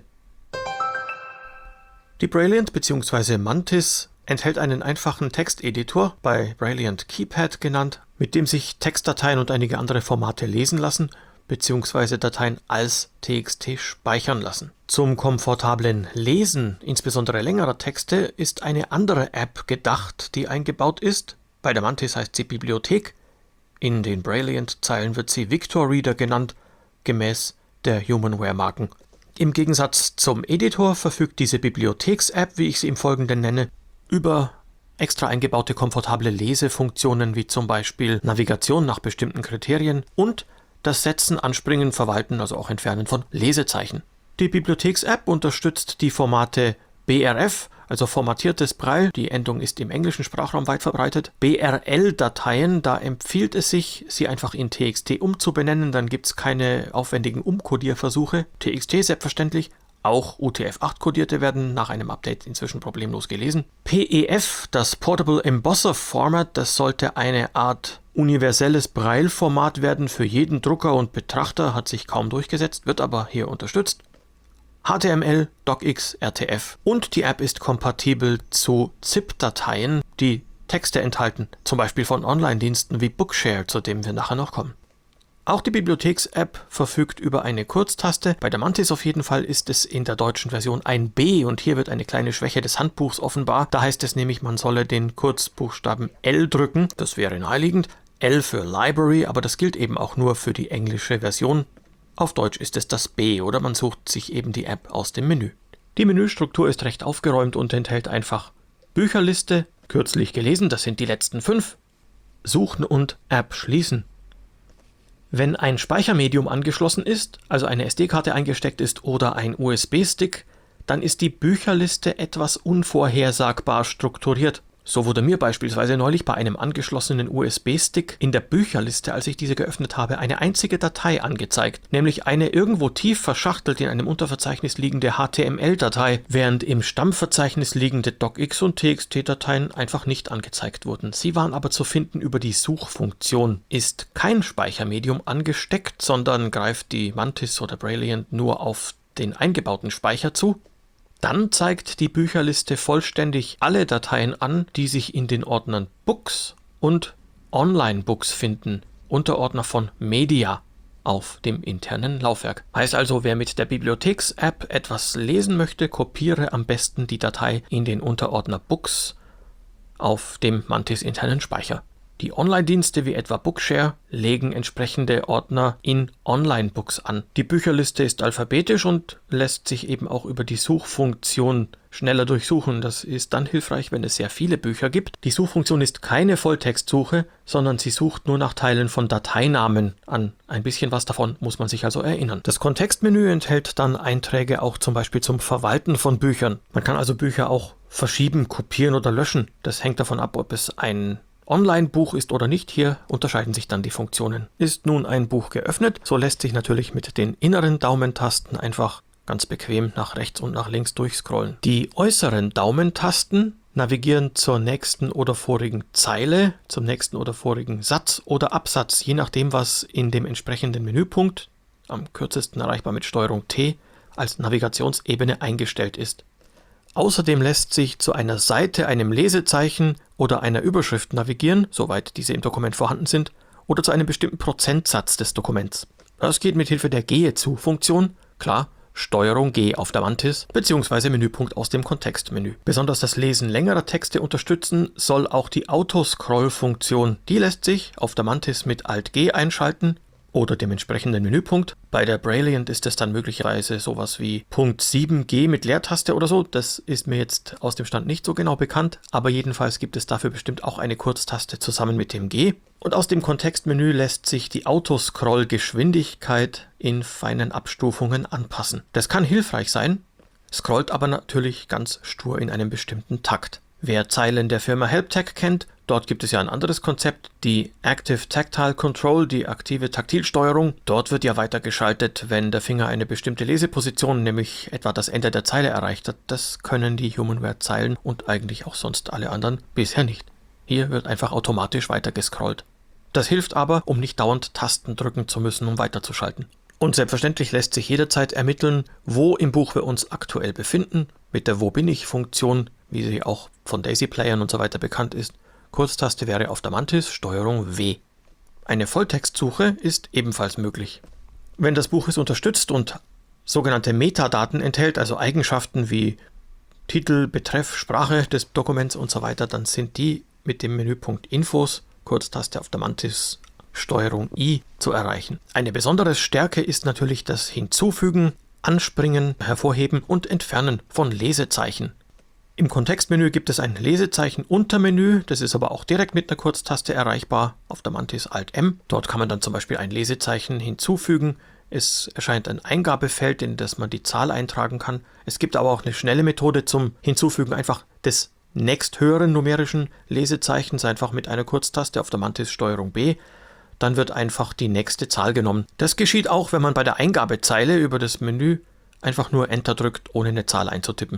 Die Brailliant bzw. Mantis enthält einen einfachen Texteditor, bei Brailliant Keypad genannt, mit dem sich Textdateien und einige andere Formate lesen lassen bzw. Dateien als TXT speichern lassen. Zum komfortablen Lesen, insbesondere längerer Texte, ist eine andere App gedacht, die eingebaut ist. Bei der Mantis heißt sie Bibliothek. In den Brailliant-Zeilen wird sie Victor Reader genannt, gemäß der Humanware-Marken. Im Gegensatz zum Editor verfügt diese Bibliotheks-App, wie ich sie im Folgenden nenne, über extra eingebaute komfortable Lesefunktionen wie zum Beispiel Navigation nach bestimmten Kriterien und das Setzen, Anspringen, Verwalten, also auch Entfernen von Lesezeichen. Die Bibliotheks-App unterstützt die Formate BRF, also formatiertes Braille, die Endung ist im englischen Sprachraum weit verbreitet, BRL-Dateien, da empfiehlt es sich, sie einfach in TXT umzubenennen, dann gibt es keine aufwendigen Umkodierversuche. TXT selbstverständlich, auch UTF-8-Kodierte werden nach einem Update inzwischen problemlos gelesen. PEF, das Portable Embosser Format, das sollte eine Art universelles Braille-Format werden für jeden Drucker und Betrachter, hat sich kaum durchgesetzt, wird aber hier unterstützt. HTML, DocX, RTF und die App ist kompatibel zu ZIP-Dateien, die Texte enthalten, zum Beispiel von Online-Diensten wie Bookshare, zu dem wir nachher noch kommen. Auch die Bibliotheks-App verfügt über eine Kurztaste. Bei der Mantis auf jeden Fall ist es in der deutschen Version ein B und hier wird eine kleine Schwäche des Handbuchs offenbar. Da heißt es nämlich, man solle den Kurzbuchstaben L drücken. Das wäre naheliegend. L für Library, aber das gilt eben auch nur für die englische Version. Auf Deutsch ist es das B oder man sucht sich eben die App aus dem Menü. Die Menüstruktur ist recht aufgeräumt und enthält einfach Bücherliste, kürzlich gelesen, das sind die letzten 5, Suchen und App schließen. Wenn ein Speichermedium angeschlossen ist, also eine SD-Karte eingesteckt ist oder ein USB-Stick, dann ist die Bücherliste etwas unvorhersagbar strukturiert. So wurde mir beispielsweise neulich bei einem angeschlossenen USB-Stick in der Bücherliste, als ich diese geöffnet habe, eine einzige Datei angezeigt, nämlich eine irgendwo tief verschachtelt in einem Unterverzeichnis liegende HTML-Datei, während im Stammverzeichnis liegende DocX- und TXT-Dateien einfach nicht angezeigt wurden. Sie waren aber zu finden über die Suchfunktion. Ist kein Speichermedium angesteckt, sondern greift die Mantis oder Brailliant nur auf den eingebauten Speicher zu, dann zeigt die Bücherliste vollständig alle Dateien an, die sich in den Ordnern Books und Online Books finden, Unterordner von Media auf dem internen Laufwerk. Heißt also, wer mit der Bibliotheks-App etwas lesen möchte, kopiere am besten die Datei in den Unterordner Books auf dem Mantis internen Speicher. Die Online-Dienste wie etwa Bookshare legen entsprechende Ordner in Online-Books an. Die Bücherliste ist alphabetisch und lässt sich eben auch über die Suchfunktion schneller durchsuchen. Das ist dann hilfreich, wenn es sehr viele Bücher gibt. Die Suchfunktion ist keine Volltextsuche, sondern sie sucht nur nach Teilen von Dateinamen an. Ein bisschen was davon muss man sich also erinnern. Das Kontextmenü enthält dann Einträge auch zum Beispiel zum Verwalten von Büchern. Man kann also Bücher auch verschieben, kopieren oder löschen. Das hängt davon ab, ob es ein Online-Buch ist oder nicht. Hier unterscheiden sich dann die Funktionen. Ist nun ein Buch geöffnet, so lässt sich natürlich mit den inneren Daumentasten einfach ganz bequem nach rechts und nach links durchscrollen. Die äußeren Daumentasten navigieren zur nächsten oder vorigen Zeile, zum nächsten oder vorigen Satz oder Absatz, je nachdem, was in dem entsprechenden Menüpunkt, am kürzesten erreichbar mit Steuerung T, als Navigationsebene eingestellt ist. Außerdem lässt sich zu einer Seite, einem Lesezeichen oder einer Überschrift navigieren, soweit diese im Dokument vorhanden sind, oder zu einem bestimmten Prozentsatz des Dokuments. Das geht mit Hilfe der Gehe-zu-Funktion, klar, Steuerung G auf der Mantis, bzw. Menüpunkt aus dem Kontextmenü. Besonders das Lesen längerer Texte unterstützen soll auch die Autoscroll-Funktion. Die lässt sich auf der Mantis mit Alt-G einschalten oder dem entsprechenden Menüpunkt. Bei der Brailliant ist es dann möglicherweise sowas wie Punkt 7G mit Leertaste oder so. Das ist mir jetzt aus dem Stand nicht so genau bekannt, aber jedenfalls gibt es dafür bestimmt auch eine Kurztaste zusammen mit dem G. Und aus dem Kontextmenü lässt sich die Autoscroll-Geschwindigkeit in feinen Abstufungen anpassen. Das kann hilfreich sein, scrollt aber natürlich ganz stur in einem bestimmten Takt. Wer Zeilen der Firma Helptech kennt, dort gibt es ja ein anderes Konzept, die Active Tactile Control, die aktive Taktilsteuerung. Dort wird ja weitergeschaltet, wenn der Finger eine bestimmte Leseposition, nämlich etwa das Ende der Zeile erreicht hat. Das können die Humanware-Zeilen und eigentlich auch sonst alle anderen bisher nicht. Hier wird einfach automatisch weitergescrollt. Das hilft aber, um nicht dauernd Tasten drücken zu müssen, um weiterzuschalten. Und selbstverständlich lässt sich jederzeit ermitteln, wo im Buch wir uns aktuell befinden, mit der Wo bin ich-Funktion, wie sie auch von Daisy-Playern und so weiter bekannt ist. Kurztaste wäre auf der Mantis, Steuerung W. Eine Volltextsuche ist ebenfalls möglich. Wenn das Buch es unterstützt und sogenannte Metadaten enthält, also Eigenschaften wie Titel, Betreff, Sprache des Dokuments und so weiter, dann sind die mit dem Menüpunkt Infos, Kurztaste auf der Mantis, Steuerung I zu erreichen. Eine besondere Stärke ist natürlich das Hinzufügen, Anspringen, Hervorheben und Entfernen von Lesezeichen. Im Kontextmenü gibt es ein Lesezeichen-Untermenü, das ist aber auch direkt mit einer Kurztaste erreichbar auf der Mantis Alt-M. Dort kann man dann zum Beispiel ein Lesezeichen hinzufügen. Es erscheint ein Eingabefeld, in das man die Zahl eintragen kann. Es gibt aber auch eine schnelle Methode zum Hinzufügen einfach des nächsthöheren numerischen Lesezeichens, einfach mit einer Kurztaste auf der Mantis Steuerung B. Dann wird einfach die nächste Zahl genommen. Das geschieht auch, wenn man bei der Eingabezeile über das Menü einfach nur Enter drückt, ohne eine Zahl einzutippen.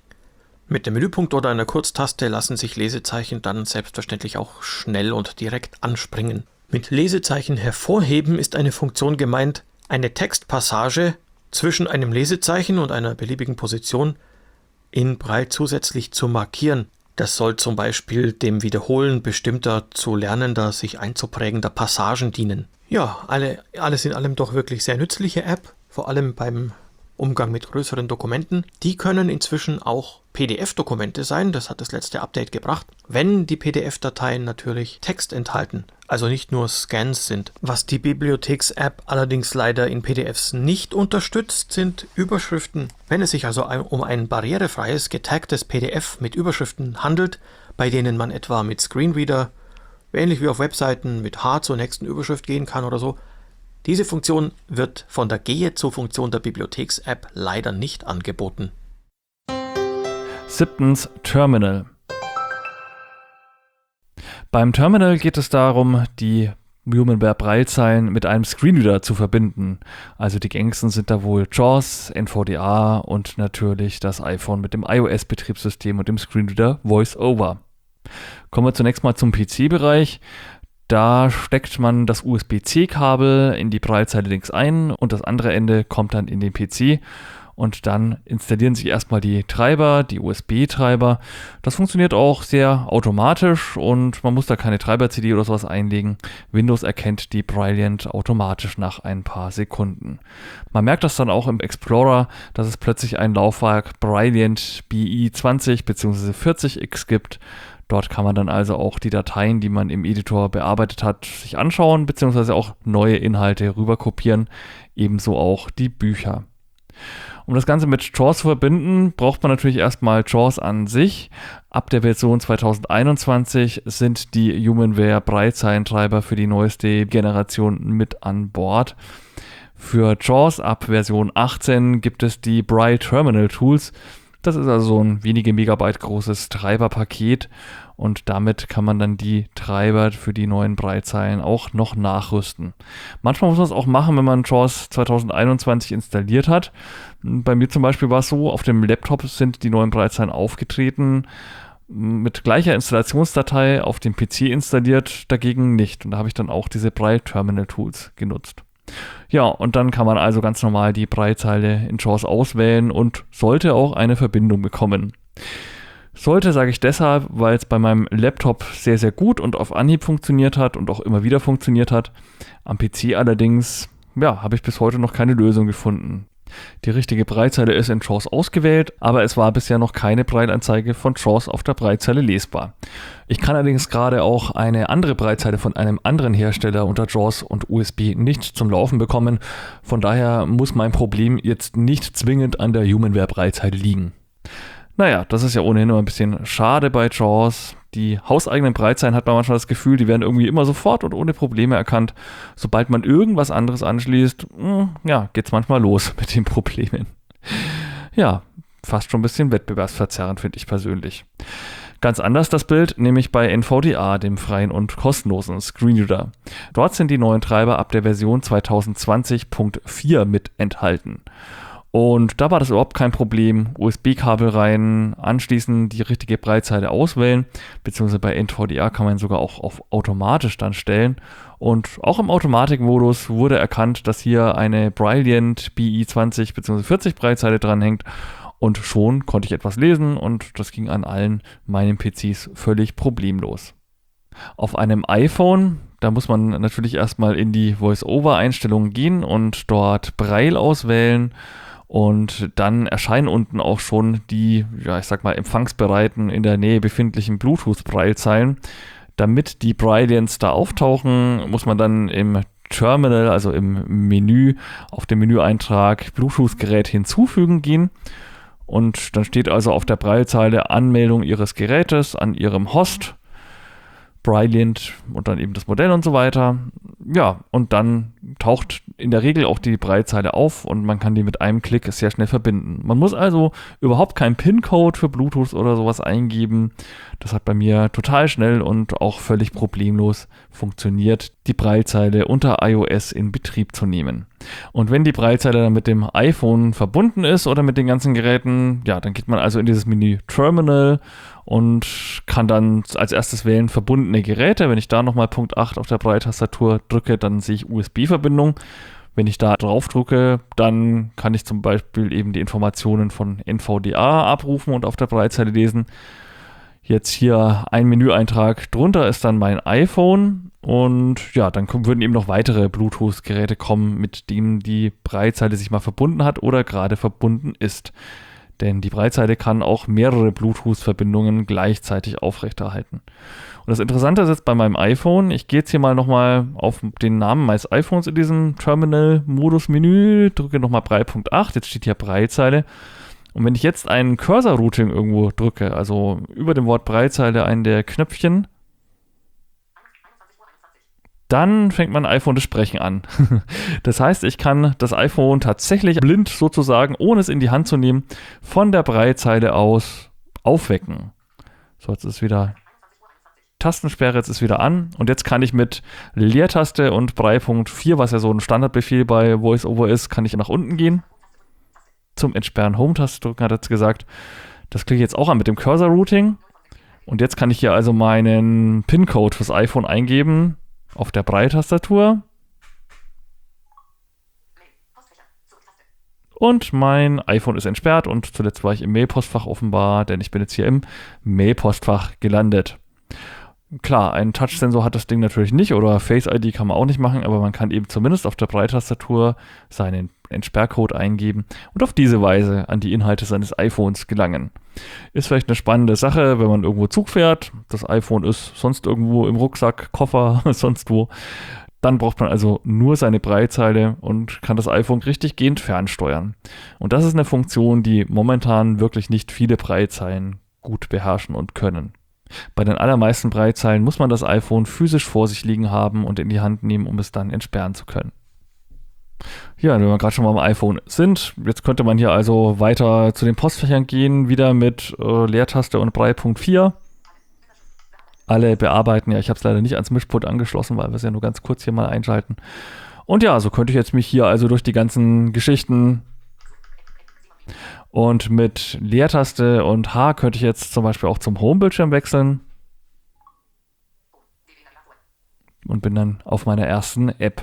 Mit dem Menüpunkt oder einer Kurztaste lassen sich Lesezeichen dann selbstverständlich auch schnell und direkt anspringen. Mit Lesezeichen hervorheben ist eine Funktion gemeint, eine Textpassage zwischen einem Lesezeichen und einer beliebigen Position in Braille zusätzlich zu markieren. Das soll zum Beispiel dem Wiederholen bestimmter zu lernender, sich einzuprägender Passagen dienen. Ja, alles in allem doch wirklich sehr nützliche App, vor allem beim Umgang mit größeren Dokumenten. Die können inzwischen auch PDF-Dokumente sein, das hat das letzte Update gebracht, wenn die PDF-Dateien natürlich Text enthalten, also nicht nur Scans sind. Was die Bibliotheks-App allerdings leider in PDFs nicht unterstützt, sind Überschriften. Wenn es sich also um ein barrierefreies, getagtes PDF mit Überschriften handelt, bei denen man etwa mit Screenreader, ähnlich wie auf Webseiten, mit H zur nächsten Überschrift gehen kann oder so, diese Funktion wird von der Gehe-zu-Funktion der Bibliotheks-App leider nicht angeboten. 7. Terminal. Beim Terminal geht es darum, die Humanware Braillezeilen mit einem Screenreader zu verbinden. Also die gängigsten sind da wohl JAWS, NVDA und natürlich das iPhone mit dem iOS-Betriebssystem und dem Screenreader VoiceOver. Kommen wir zunächst mal zum PC-Bereich. Da steckt man das USB-C-Kabel in die Braillezeile links ein und das andere Ende kommt dann in den PC. Und dann installieren sich erstmal die Treiber, die USB-Treiber. Das funktioniert auch sehr automatisch und man muss da keine Treiber-CD oder sowas einlegen. Windows erkennt die Brilliant automatisch nach ein paar Sekunden. Man merkt das dann auch im Explorer, dass es plötzlich ein Laufwerk Brilliant BI 20 bzw. 40X gibt. Dort kann man dann also auch die Dateien, die man im Editor bearbeitet hat, sich anschauen bzw. auch neue Inhalte rüberkopieren. Ebenso auch die Bücher. Um das Ganze mit JAWS zu verbinden, braucht man natürlich erstmal JAWS an sich. Ab der Version 2021 sind die Humanware Braillezeilentreiber für die neueste Generation mit an Bord. Für JAWS ab Version 18 gibt es die Braille Terminal Tools. Das ist also so ein wenige Megabyte großes Treiberpaket und damit kann man dann die Treiber für die neuen Braillezeilen auch noch nachrüsten. Manchmal muss man es auch machen, wenn man JAWS 2021 installiert hat. Bei mir zum Beispiel war es so, auf dem Laptop sind die neuen Braillezeilen aufgetreten, mit gleicher Installationsdatei auf dem PC installiert, dagegen nicht. Und da habe ich dann auch diese Braille Terminal Tools genutzt. Ja, und dann kann man also ganz normal die Braillezeile in JAWS auswählen und sollte auch eine Verbindung bekommen. Sollte, sage ich deshalb, weil es bei meinem Laptop sehr, sehr gut und auf Anhieb funktioniert hat und auch immer wieder funktioniert hat. Am PC allerdings, ja, habe ich bis heute noch keine Lösung gefunden. Die richtige Braillezeile ist in JAWS ausgewählt, aber es war bisher noch keine Brailleanzeige von JAWS auf der Braillezeile lesbar. Ich kann allerdings gerade auch eine andere Braillezeile von einem anderen Hersteller unter JAWS und USB nicht zum Laufen bekommen. Von daher muss mein Problem jetzt nicht zwingend an der Humanware Braillezeile liegen. Naja, das ist ja ohnehin immer ein bisschen schade bei JAWS. Die hauseigenen Braillezeilen hat man manchmal das Gefühl, die werden irgendwie immer sofort und ohne Probleme erkannt. Sobald man irgendwas anderes anschließt, ja, geht's manchmal los mit den Problemen. Ja, fast schon ein bisschen wettbewerbsverzerrend, finde ich persönlich. Ganz anders das Bild, nämlich bei NVDA, dem freien und kostenlosen Screenreader. Dort sind die neuen Treiber ab der Version 2020.4 mit enthalten. Und da war das überhaupt kein Problem. USB-Kabel rein, anschließend die richtige Braillezeile auswählen, beziehungsweise bei NVDA kann man sogar auch auf automatisch dann stellen. Und auch im Automatikmodus wurde erkannt, dass hier eine Brilliant BI 20 bzw. 40 Braillezeile dranhängt. Und schon konnte ich etwas lesen und das ging an allen meinen PCs völlig problemlos. Auf einem iPhone, da muss man natürlich erstmal in die Voice-Over-Einstellungen gehen und dort Braille auswählen. Und dann erscheinen unten auch schon die, ja, ich sag mal, empfangsbereiten, in der Nähe befindlichen Bluetooth-Braillezeilen. Damit die Brilliants da auftauchen, muss man dann im Terminal, also im Menü, auf dem Menüeintrag Bluetooth-Gerät hinzufügen gehen. Und dann steht also auf der Braillezeile Anmeldung Ihres Gerätes an Ihrem Host, Brilliant und dann eben das Modell und so weiter. Ja, und dann taucht in der Regel auch die Braillezeile auf und man kann die mit einem Klick sehr schnell verbinden. Man muss also überhaupt keinen PIN-Code für Bluetooth oder sowas eingeben. Das hat bei mir total schnell und auch völlig problemlos funktioniert, die Braillezeile unter iOS in Betrieb zu nehmen. Und wenn die Braillezeile dann mit dem iPhone verbunden ist oder mit den ganzen Geräten, ja, dann geht man also in dieses Menü Terminal und kann dann als erstes wählen verbundene Geräte. Wenn ich da nochmal Punkt 8 auf der Braille-Tastatur drücke, dann sehe ich USB-Verbindung. Wenn ich da drauf drücke, dann kann ich zum Beispiel eben die Informationen von NVDA abrufen und auf der Braillezeile lesen. Jetzt hier ein Menüeintrag drunter ist dann mein iPhone und ja, dann würden eben noch weitere Bluetooth-Geräte kommen, mit denen die Braillezeile sich mal verbunden hat oder gerade verbunden ist. Denn die Braillezeile kann auch mehrere Bluetooth-Verbindungen gleichzeitig aufrechterhalten. Und das Interessante ist jetzt bei meinem iPhone, ich gehe jetzt hier mal nochmal auf den Namen meines iPhones in diesem Terminal-Modus-Menü, drücke nochmal Braille.8, jetzt steht hier Braillezeile. Und wenn ich jetzt ein Cursor-Routing irgendwo drücke, also über dem Wort Braillezeile ein der Knöpfchen, dann fängt mein iPhone das Sprechen an. Das heißt, ich kann das iPhone tatsächlich blind sozusagen, ohne es in die Hand zu nehmen, von der Braillezeile aus aufwecken. So, jetzt ist wieder Tastensperre, jetzt ist wieder an und jetzt kann ich mit Leertaste und 3.4, was ja so ein Standardbefehl bei VoiceOver ist, kann ich nach unten gehen. Zum Entsperren Home-Taste drücken, hat er jetzt gesagt. Das klicke ich jetzt auch an mit dem Cursor-Routing. Und jetzt kann ich hier also meinen PIN-Code fürs iPhone eingeben auf der Braille-Tastatur. Und mein iPhone ist entsperrt und zuletzt war ich im Mail-Postfach offenbar, denn ich bin jetzt hier im Mail-Postfach gelandet. Klar, einen Touch-Sensor hat das Ding natürlich nicht oder Face-ID kann man auch nicht machen, aber man kann eben zumindest auf der Braille-Tastatur seinen Entsperrcode eingeben und auf diese Weise an die Inhalte seines iPhones gelangen. Ist vielleicht eine spannende Sache, wenn man irgendwo Zug fährt, das iPhone ist sonst irgendwo im Rucksack, Koffer, sonst wo. Dann braucht man also nur seine Braillezeile und kann das iPhone richtig gehend fernsteuern. Und das ist eine Funktion, die momentan wirklich nicht viele Braillezeilen gut beherrschen und können. Bei den allermeisten Braillezeilen muss man das iPhone physisch vor sich liegen haben und in die Hand nehmen, um es dann entsperren zu können. Ja, wenn wir gerade schon mal am iPhone sind, jetzt könnte man hier also weiter zu den Postfächern gehen, wieder mit Leertaste und Braille.4. Alle bearbeiten, ja, ich habe es leider nicht ans Mischpult angeschlossen, weil wir es ja nur ganz kurz hier mal einschalten. Und ja, so könnte ich jetzt mich hier also durch die ganzen Geschichten und mit Leertaste und H könnte ich jetzt zum Beispiel auch zum Home-Bildschirm wechseln und bin dann auf meiner ersten App.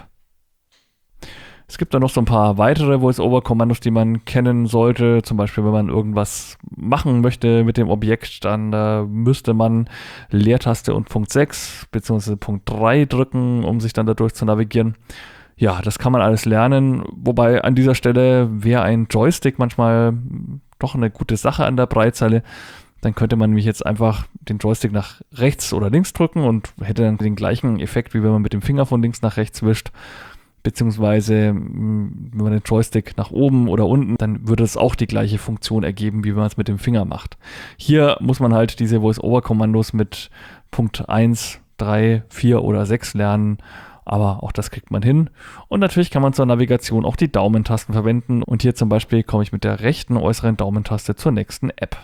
Es gibt da noch so ein paar weitere Voice-Over-Kommandos, die man kennen sollte. Zum Beispiel, wenn man irgendwas machen möchte mit dem Objekt, dann müsste man Leertaste und Punkt 6 bzw. Punkt 3 drücken, um sich dann dadurch zu navigieren. Ja, das kann man alles lernen, wobei an dieser Stelle wäre ein Joystick manchmal doch eine gute Sache an der Braillezeile. Dann könnte man nämlich jetzt einfach den Joystick nach rechts oder links drücken und hätte dann den gleichen Effekt, wie wenn man mit dem Finger von links nach rechts wischt. Beziehungsweise, wenn man den Joystick nach oben oder unten, dann würde es auch die gleiche Funktion ergeben, wie wenn man es mit dem Finger macht. Hier muss man halt diese Voice-Over-Kommandos mit Punkt 1, 3, 4 oder 6 lernen. Aber auch das kriegt man hin. Und natürlich kann man zur Navigation auch die Daumentasten verwenden. Und hier zum Beispiel komme ich mit der rechten äußeren Daumentaste zur nächsten App.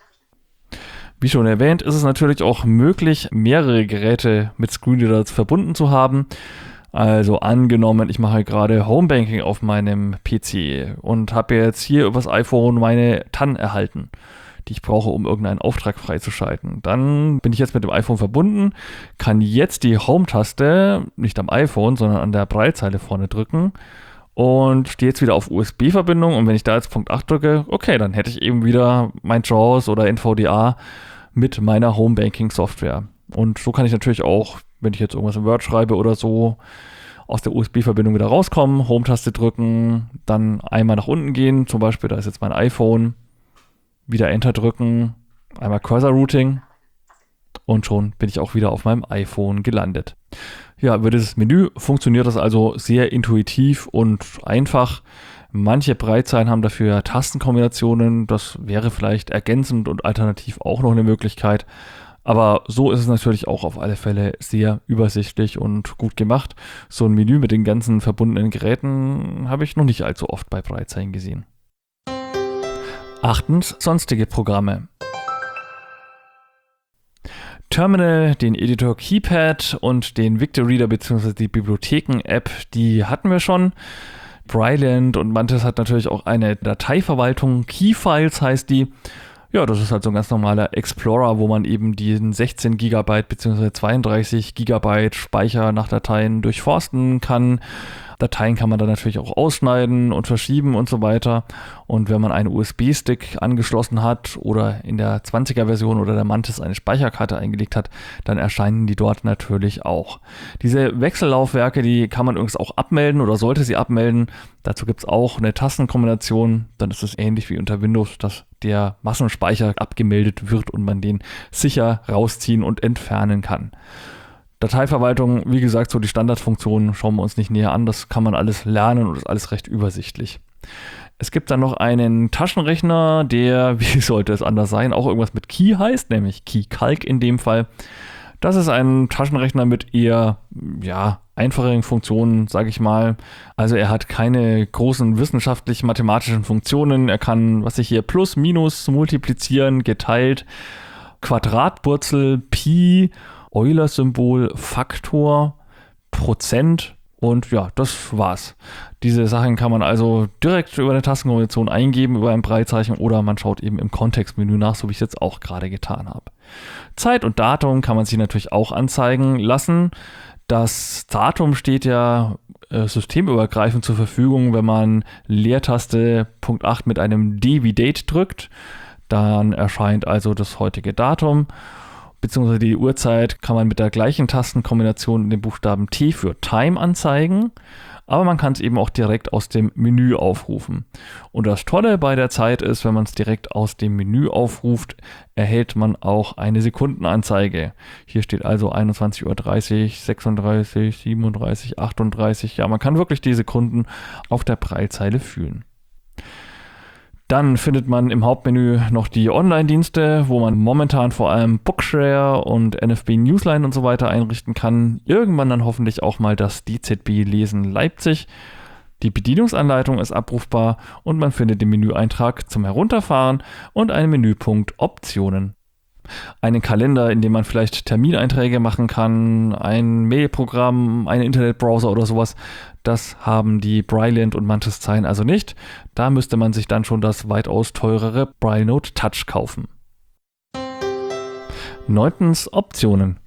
Wie schon erwähnt, ist es natürlich auch möglich, mehrere Geräte mit Screenreader verbunden zu haben. Also angenommen, ich mache gerade Homebanking auf meinem PC und habe jetzt hier übers iPhone meine TAN erhalten, die ich brauche, um irgendeinen Auftrag freizuschalten. Dann bin ich jetzt mit dem iPhone verbunden, kann jetzt die Home-Taste nicht am iPhone, sondern an der Braillezeile vorne drücken und stehe jetzt wieder auf USB-Verbindung. Und wenn ich da jetzt Punkt 8 drücke, okay, dann hätte ich eben wieder mein JAWS oder NVDA mit meiner Homebanking-Software. Und so kann ich natürlich auch, wenn ich jetzt irgendwas in Word schreibe oder so, aus der USB-Verbindung wieder rauskommen, Home-Taste drücken, dann einmal nach unten gehen, zum Beispiel, da ist jetzt mein iPhone, wieder Enter drücken, einmal Cursor-Routing und schon bin ich auch wieder auf meinem iPhone gelandet. Ja, über dieses Menü funktioniert das also sehr intuitiv und einfach. Manche Braillezeilen haben dafür Tastenkombinationen, das wäre vielleicht ergänzend und alternativ auch noch eine Möglichkeit. Aber so ist es natürlich auch auf alle Fälle sehr übersichtlich und gut gemacht. So ein Menü mit den ganzen verbundenen Geräten habe ich noch nicht allzu oft bei Braillezeilen gesehen. 8. Sonstige Programme. Terminal, den Editor KeyPad und den Victor-Reader bzw. die Bibliotheken-App, die hatten wir schon. Brailliant und Mantis hat natürlich auch eine Dateiverwaltung. Keyfiles heißt die. Ja, das ist halt so ein ganz normaler Explorer, wo man eben diesen 16 GB bzw. 32 GB Speicher nach Dateien durchforsten kann. Dateien kann man dann natürlich auch ausschneiden und verschieben und so weiter. Und wenn man einen USB-Stick angeschlossen hat oder in der 20er-Version oder der Mantis eine Speicherkarte eingelegt hat, dann erscheinen die dort natürlich auch. Diese Wechsellaufwerke, die kann man übrigens auch abmelden oder sollte sie abmelden. Dazu gibt es auch eine Tastenkombination. Dann ist es ähnlich wie unter Windows, dass der Massenspeicher abgemeldet wird und man den sicher rausziehen und entfernen kann. Dateiverwaltung, wie gesagt, so die Standardfunktionen schauen wir uns nicht näher an. Das kann man alles lernen und ist alles recht übersichtlich. Es gibt dann noch einen Taschenrechner, der, wie sollte es anders sein, auch irgendwas mit Key heißt, nämlich KeyCalc in dem Fall. Das ist ein Taschenrechner mit eher, einfacheren Funktionen, sage ich mal. Also er hat keine großen wissenschaftlich-mathematischen Funktionen. Er kann, plus, minus, multiplizieren, geteilt, Quadratwurzel, Pi Euler-Symbol, Faktor, Prozent und ja, das war's. Diese Sachen kann man also direkt über eine Tastenkombination eingeben, über ein Braillezeichen oder man schaut eben im Kontextmenü nach, so wie ich es jetzt auch gerade getan habe. Zeit und Datum kann man sich natürlich auch anzeigen lassen. Das Datum steht ja systemübergreifend zur Verfügung, wenn man Leertaste Punkt 8 mit einem D wie Date drückt. Dann erscheint also das heutige Datum, beziehungsweise die Uhrzeit kann man mit der gleichen Tastenkombination den Buchstaben T für Time anzeigen. Aber man kann es eben auch direkt aus dem Menü aufrufen. Und das Tolle bei der Zeit ist, wenn man es direkt aus dem Menü aufruft, erhält man auch eine Sekundenanzeige. Hier steht also 21:30 Uhr, 36, 37, 38. Ja, man kann wirklich die Sekunden auf der Braillezeile fühlen. Dann findet man im Hauptmenü noch die Online-Dienste, wo man momentan vor allem Bookshare und NFB Newsline und so weiter einrichten kann. Irgendwann dann hoffentlich auch mal das DZB Lesen Leipzig. Die Bedienungsanleitung ist abrufbar und man findet den Menüeintrag zum Herunterfahren und einen Menüpunkt Optionen. Einen Kalender, in dem man vielleicht Termineinträge machen kann, ein Mailprogramm, einen Internetbrowser oder sowas. Das haben die Brailliant und Mantis Zeilen also nicht. Da müsste man sich dann schon das weitaus teurere BrailleNote Touch kaufen. 9. Optionen.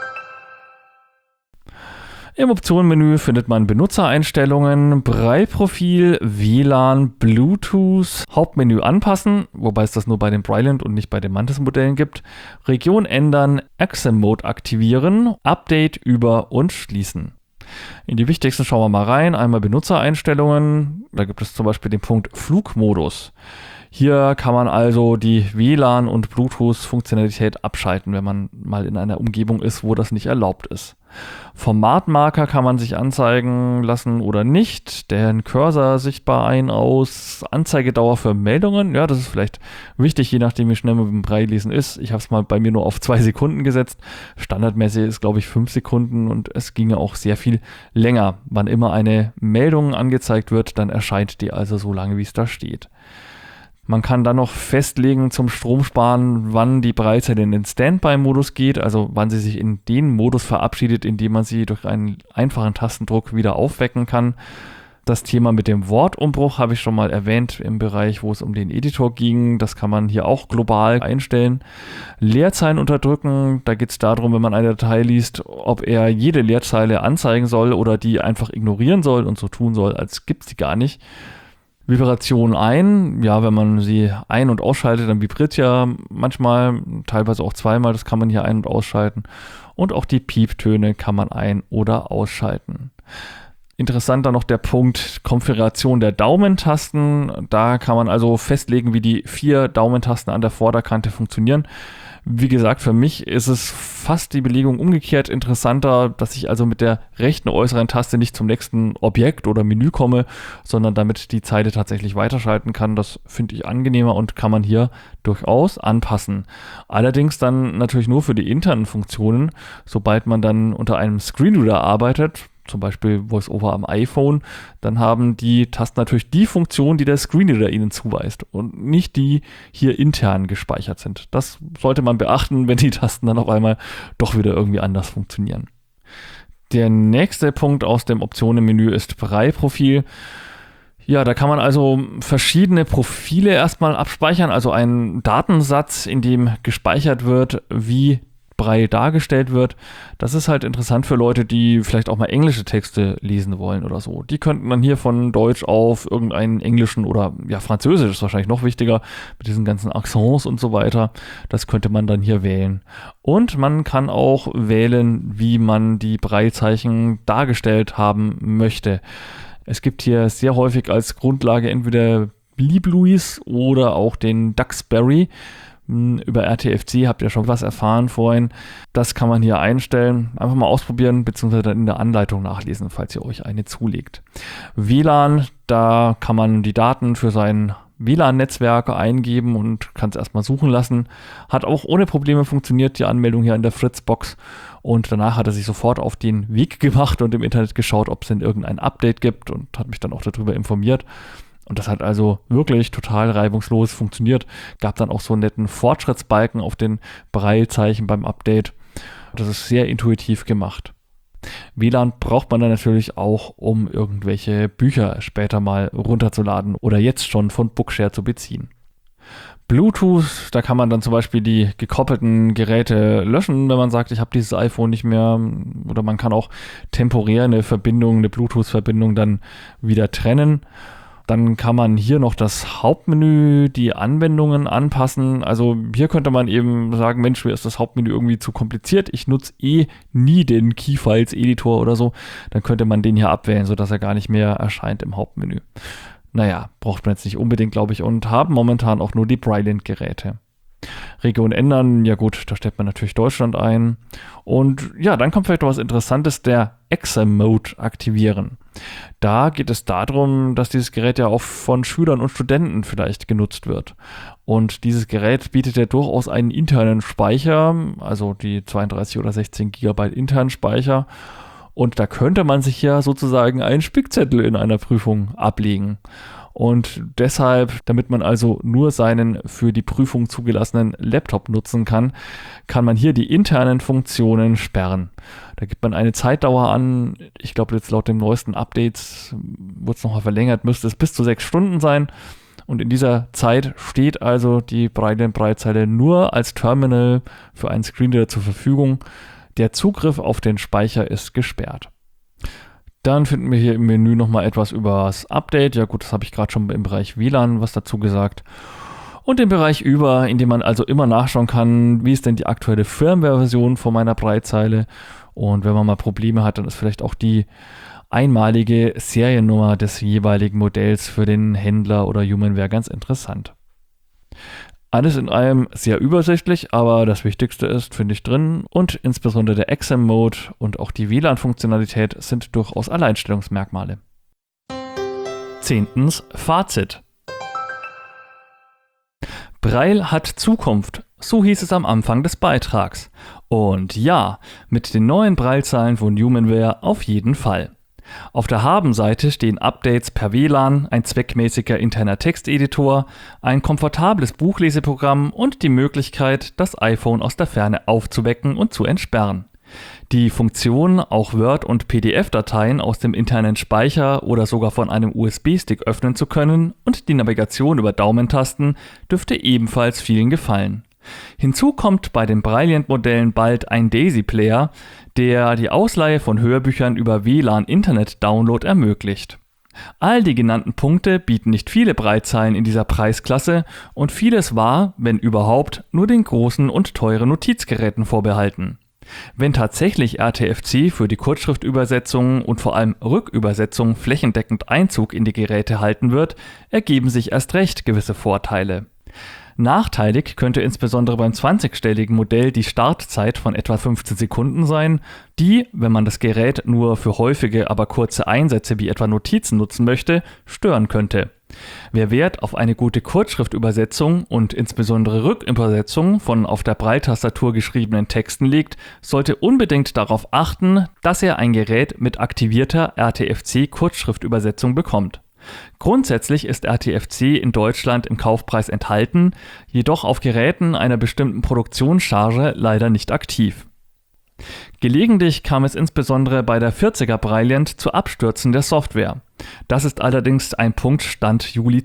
Im Optionenmenü findet man Benutzereinstellungen, Braille-Profil, WLAN, Bluetooth, Hauptmenü anpassen, wobei es das nur bei den Brailliant und nicht bei den Mantis-Modellen gibt, Region ändern, Accent-Mode aktivieren, Update über und schließen. In die wichtigsten schauen wir mal rein. Einmal Benutzereinstellungen, da gibt es zum Beispiel den Punkt Flugmodus. Hier kann man also die WLAN- und Bluetooth-Funktionalität abschalten, wenn man mal in einer Umgebung ist, wo das nicht erlaubt ist. Formatmarker kann man sich anzeigen lassen oder nicht. Den Cursor sichtbar ein, aus. Anzeigedauer für Meldungen. Ja, das ist vielleicht wichtig, je nachdem wie schnell man mit dem Braillelesen ist. Ich habe es mal bei mir nur auf 2 Sekunden gesetzt. Standardmäßig ist, glaube ich, 5 Sekunden und es ginge auch sehr viel länger. Wann immer eine Meldung angezeigt wird, dann erscheint die also so lange, wie es da steht. Man kann dann noch festlegen zum Stromsparen, wann die Braillezeile in den Standby-Modus geht, also wann sie sich in den Modus verabschiedet, in dem man sie durch einen einfachen Tastendruck wieder aufwecken kann. Das Thema mit dem Wortumbruch habe ich schon mal erwähnt im Bereich, wo es um den Editor ging. Das kann man hier auch global einstellen. Leerzeilen unterdrücken, da geht es darum, wenn man eine Datei liest, ob er jede Leerzeile anzeigen soll oder die einfach ignorieren soll und so tun soll, als gibt es die gar nicht. Vibration ein, ja, wenn man sie ein- und ausschaltet, dann vibriert ja manchmal, teilweise auch zweimal, das kann man hier ein- und ausschalten. Und auch die Pieptöne kann man ein- oder ausschalten. Interessant dann noch der Punkt Konfiguration der Daumentasten. Da kann man also festlegen, wie die 4 Daumentasten an der Vorderkante funktionieren. Wie gesagt, für mich ist es fast die Belegung umgekehrt interessanter, dass ich also mit der rechten äußeren Taste nicht zum nächsten Objekt oder Menü komme, sondern damit die Zeile tatsächlich weiterschalten kann. Das finde ich angenehmer und kann man hier durchaus anpassen. Allerdings dann natürlich nur für die internen Funktionen. Sobald man dann unter einem Screenreader arbeitet, zum Beispiel VoiceOver am iPhone, dann haben die Tasten natürlich die Funktion, die der Screenreader ihnen zuweist und nicht die hier intern gespeichert sind. Das sollte man beachten, wenn die Tasten dann auf einmal doch wieder irgendwie anders funktionieren. Der nächste Punkt aus dem Optionenmenü ist Braille-Profil. Ja, da kann man also verschiedene Profile erstmal abspeichern, also einen Datensatz, in dem gespeichert wird, wie Braille dargestellt wird. Das ist halt interessant für Leute, die vielleicht auch mal englische Texte lesen wollen oder so. Die könnten dann hier von Deutsch auf irgendeinen englischen oder ja Französisch ist wahrscheinlich noch wichtiger mit diesen ganzen Accents und so weiter. Das könnte man dann hier wählen. Und man kann auch wählen, wie man die Braillezeichen dargestellt haben möchte. Es gibt hier sehr häufig als Grundlage entweder Lieblouis oder auch den Duxbury. Über RTFC habt ihr schon was erfahren vorhin. Das kann man hier einstellen. Einfach mal ausprobieren, beziehungsweise dann in der Anleitung nachlesen, falls ihr euch eine zulegt. WLAN, da kann man die Daten für sein WLAN-Netzwerk eingeben und kann es erstmal suchen lassen. Hat auch ohne Probleme funktioniert, die Anmeldung hier in der Fritzbox. Und danach hat er sich sofort auf den Weg gemacht und im Internet geschaut, ob es denn irgendein Update gibt und hat mich dann auch darüber informiert. Und das hat also wirklich total reibungslos funktioniert. Gab dann auch so einen netten Fortschrittsbalken auf den Braillezeichen beim Update. Das ist sehr intuitiv gemacht. WLAN braucht man dann natürlich auch, um irgendwelche Bücher später mal runterzuladen oder jetzt schon von Bookshare zu beziehen. Bluetooth, da kann man dann zum Beispiel die gekoppelten Geräte löschen, wenn man sagt, ich habe dieses iPhone nicht mehr. Oder man kann auch temporär eine Bluetooth-Verbindung dann wieder trennen. Dann kann man hier noch das Hauptmenü, die Anwendungen anpassen. Also hier könnte man eben sagen, Mensch, mir ist das Hauptmenü irgendwie zu kompliziert. Ich nutze nie den Keyfiles-Editor oder so. Dann könnte man den hier abwählen, sodass er gar nicht mehr erscheint im Hauptmenü. Naja, braucht man jetzt nicht unbedingt, glaube ich, und haben momentan auch nur die Brilliant-Geräte. Region ändern, ja gut, da stellt man natürlich Deutschland ein. Und ja, dann kommt vielleicht noch was Interessantes, der Exam-Mode aktivieren. Da geht es darum, dass dieses Gerät ja auch von Schülern und Studenten vielleicht genutzt wird. Und dieses Gerät bietet ja durchaus einen internen Speicher, also die 32 oder 16 GB internen Speicher. Und da könnte man sich ja sozusagen einen Spickzettel in einer Prüfung ablegen. Und deshalb, damit man also nur seinen für die Prüfung zugelassenen Laptop nutzen kann, kann man hier die internen Funktionen sperren. Da gibt man eine Zeitdauer an. Ich glaube, jetzt laut dem neuesten Update wird es nochmal verlängert, müsste es bis zu 6 Stunden sein. Und in dieser Zeit steht also die Brilliant-Braillezeile nur als Terminal für einen Screenreader zur Verfügung. Der Zugriff auf den Speicher ist gesperrt. Dann finden wir hier im Menü nochmal etwas über das Update. Ja gut, das habe ich gerade schon im Bereich WLAN was dazu gesagt. Und den Bereich über, in dem man also immer nachschauen kann, wie ist denn die aktuelle Firmware-Version von meiner Braillezeile. Und wenn man mal Probleme hat, dann ist vielleicht auch die einmalige Seriennummer des jeweiligen Modells für den Händler oder Humanware ganz interessant. Alles in allem sehr übersichtlich, aber das Wichtigste ist, finde ich, drin, und insbesondere der Exam-Mode und auch die WLAN-Funktionalität sind durchaus Alleinstellungsmerkmale. 10. Fazit. Braille hat Zukunft, so hieß es am Anfang des Beitrags. Und ja, mit den neuen Braillezeilen von Humanware auf jeden Fall. Auf der Haben-Seite stehen Updates per WLAN, ein zweckmäßiger interner Texteditor, ein komfortables Buchleseprogramm und die Möglichkeit, das iPhone aus der Ferne aufzuwecken und zu entsperren. Die Funktion, auch Word- und PDF-Dateien aus dem internen Speicher oder sogar von einem USB-Stick öffnen zu können und die Navigation über Daumentasten dürfte ebenfalls vielen gefallen. Hinzu kommt bei den Brilliant-Modellen bald ein Daisy-Player, der die Ausleihe von Hörbüchern über WLAN-Internet-Download ermöglicht. All die genannten Punkte bieten nicht viele Braillezeilen in dieser Preisklasse und vieles war, wenn überhaupt, nur den großen und teuren Notizgeräten vorbehalten. Wenn tatsächlich RTFC für die Kurzschriftübersetzungen und vor allem Rückübersetzungen flächendeckend Einzug in die Geräte halten wird, ergeben sich erst recht gewisse Vorteile. Nachteilig könnte insbesondere beim 20-stelligen Modell die Startzeit von etwa 15 Sekunden sein, die, wenn man das Gerät nur für häufige, aber kurze Einsätze wie etwa Notizen nutzen möchte, stören könnte. Wer Wert auf eine gute Kurzschriftübersetzung und insbesondere Rückübersetzung von auf der Braille-Tastatur geschriebenen Texten legt, sollte unbedingt darauf achten, dass er ein Gerät mit aktivierter RTFC-Kurzschriftübersetzung bekommt. Grundsätzlich ist RTFC in Deutschland im Kaufpreis enthalten, jedoch auf Geräten einer bestimmten Produktionscharge leider nicht aktiv. Gelegentlich kam es insbesondere bei der 40er Brilliant zu Abstürzen der Software. Das ist allerdings ein Punkt Stand Juli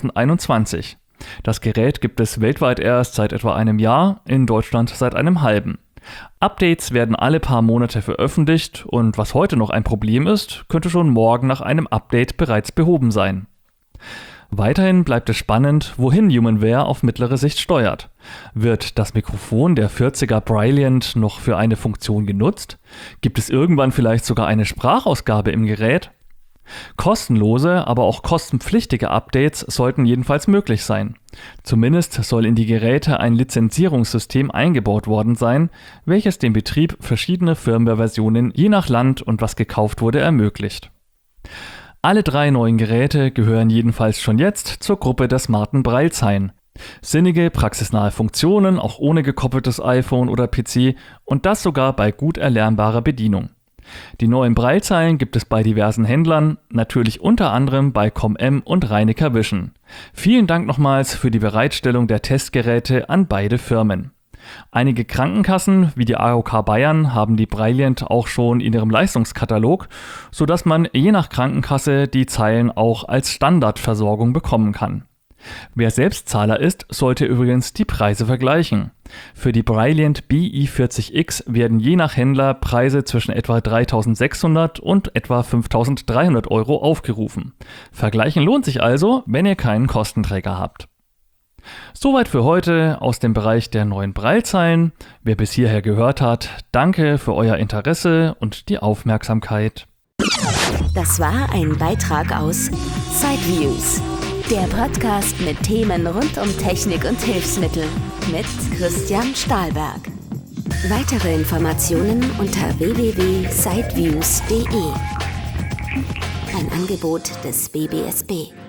2021. Das Gerät gibt es weltweit erst seit etwa einem Jahr, in Deutschland seit einem halben. Updates werden alle paar Monate veröffentlicht und was heute noch ein Problem ist, könnte schon morgen nach einem Update bereits behoben sein. Weiterhin bleibt es spannend, wohin Humanware auf mittlere Sicht steuert. Wird das Mikrofon der 40er Brilliant noch für eine Funktion genutzt? Gibt es irgendwann vielleicht sogar eine Sprachausgabe im Gerät? Kostenlose, aber auch kostenpflichtige Updates sollten jedenfalls möglich sein. Zumindest soll in die Geräte ein Lizenzierungssystem eingebaut worden sein, welches dem Betrieb verschiedener Firmware-Versionen je nach Land und was gekauft wurde ermöglicht. Alle 3 neuen Geräte gehören jedenfalls schon jetzt zur Gruppe der smarten Braillezeilen. Sinnige, praxisnahe Funktionen, auch ohne gekoppeltes iPhone oder PC und das sogar bei gut erlernbarer Bedienung. Die neuen Braillezeilen gibt es bei diversen Händlern, natürlich unter anderem bei Com-Em und Reinecker Vision. Vielen Dank nochmals für die Bereitstellung der Testgeräte an beide Firmen. Einige Krankenkassen, wie die AOK Bayern, haben die Brailliant auch schon in ihrem Leistungskatalog, sodass man je nach Krankenkasse die Zeilen auch als Standardversorgung bekommen kann. Wer Selbstzahler ist, sollte übrigens die Preise vergleichen. Für die Brailliant BI40X werden je nach Händler Preise zwischen etwa 3.600 und etwa 5.300 € aufgerufen. Vergleichen lohnt sich also, wenn ihr keinen Kostenträger habt. Soweit für heute aus dem Bereich der neuen Braillezeilen. Wer bis hierher gehört hat, danke für euer Interesse und die Aufmerksamkeit. Das war ein Beitrag aus Sideviews, der Podcast mit Themen rund um Technik und Hilfsmittel mit Christian Stahlberg. Weitere Informationen unter www.sideviews.de. Ein Angebot des BBSB.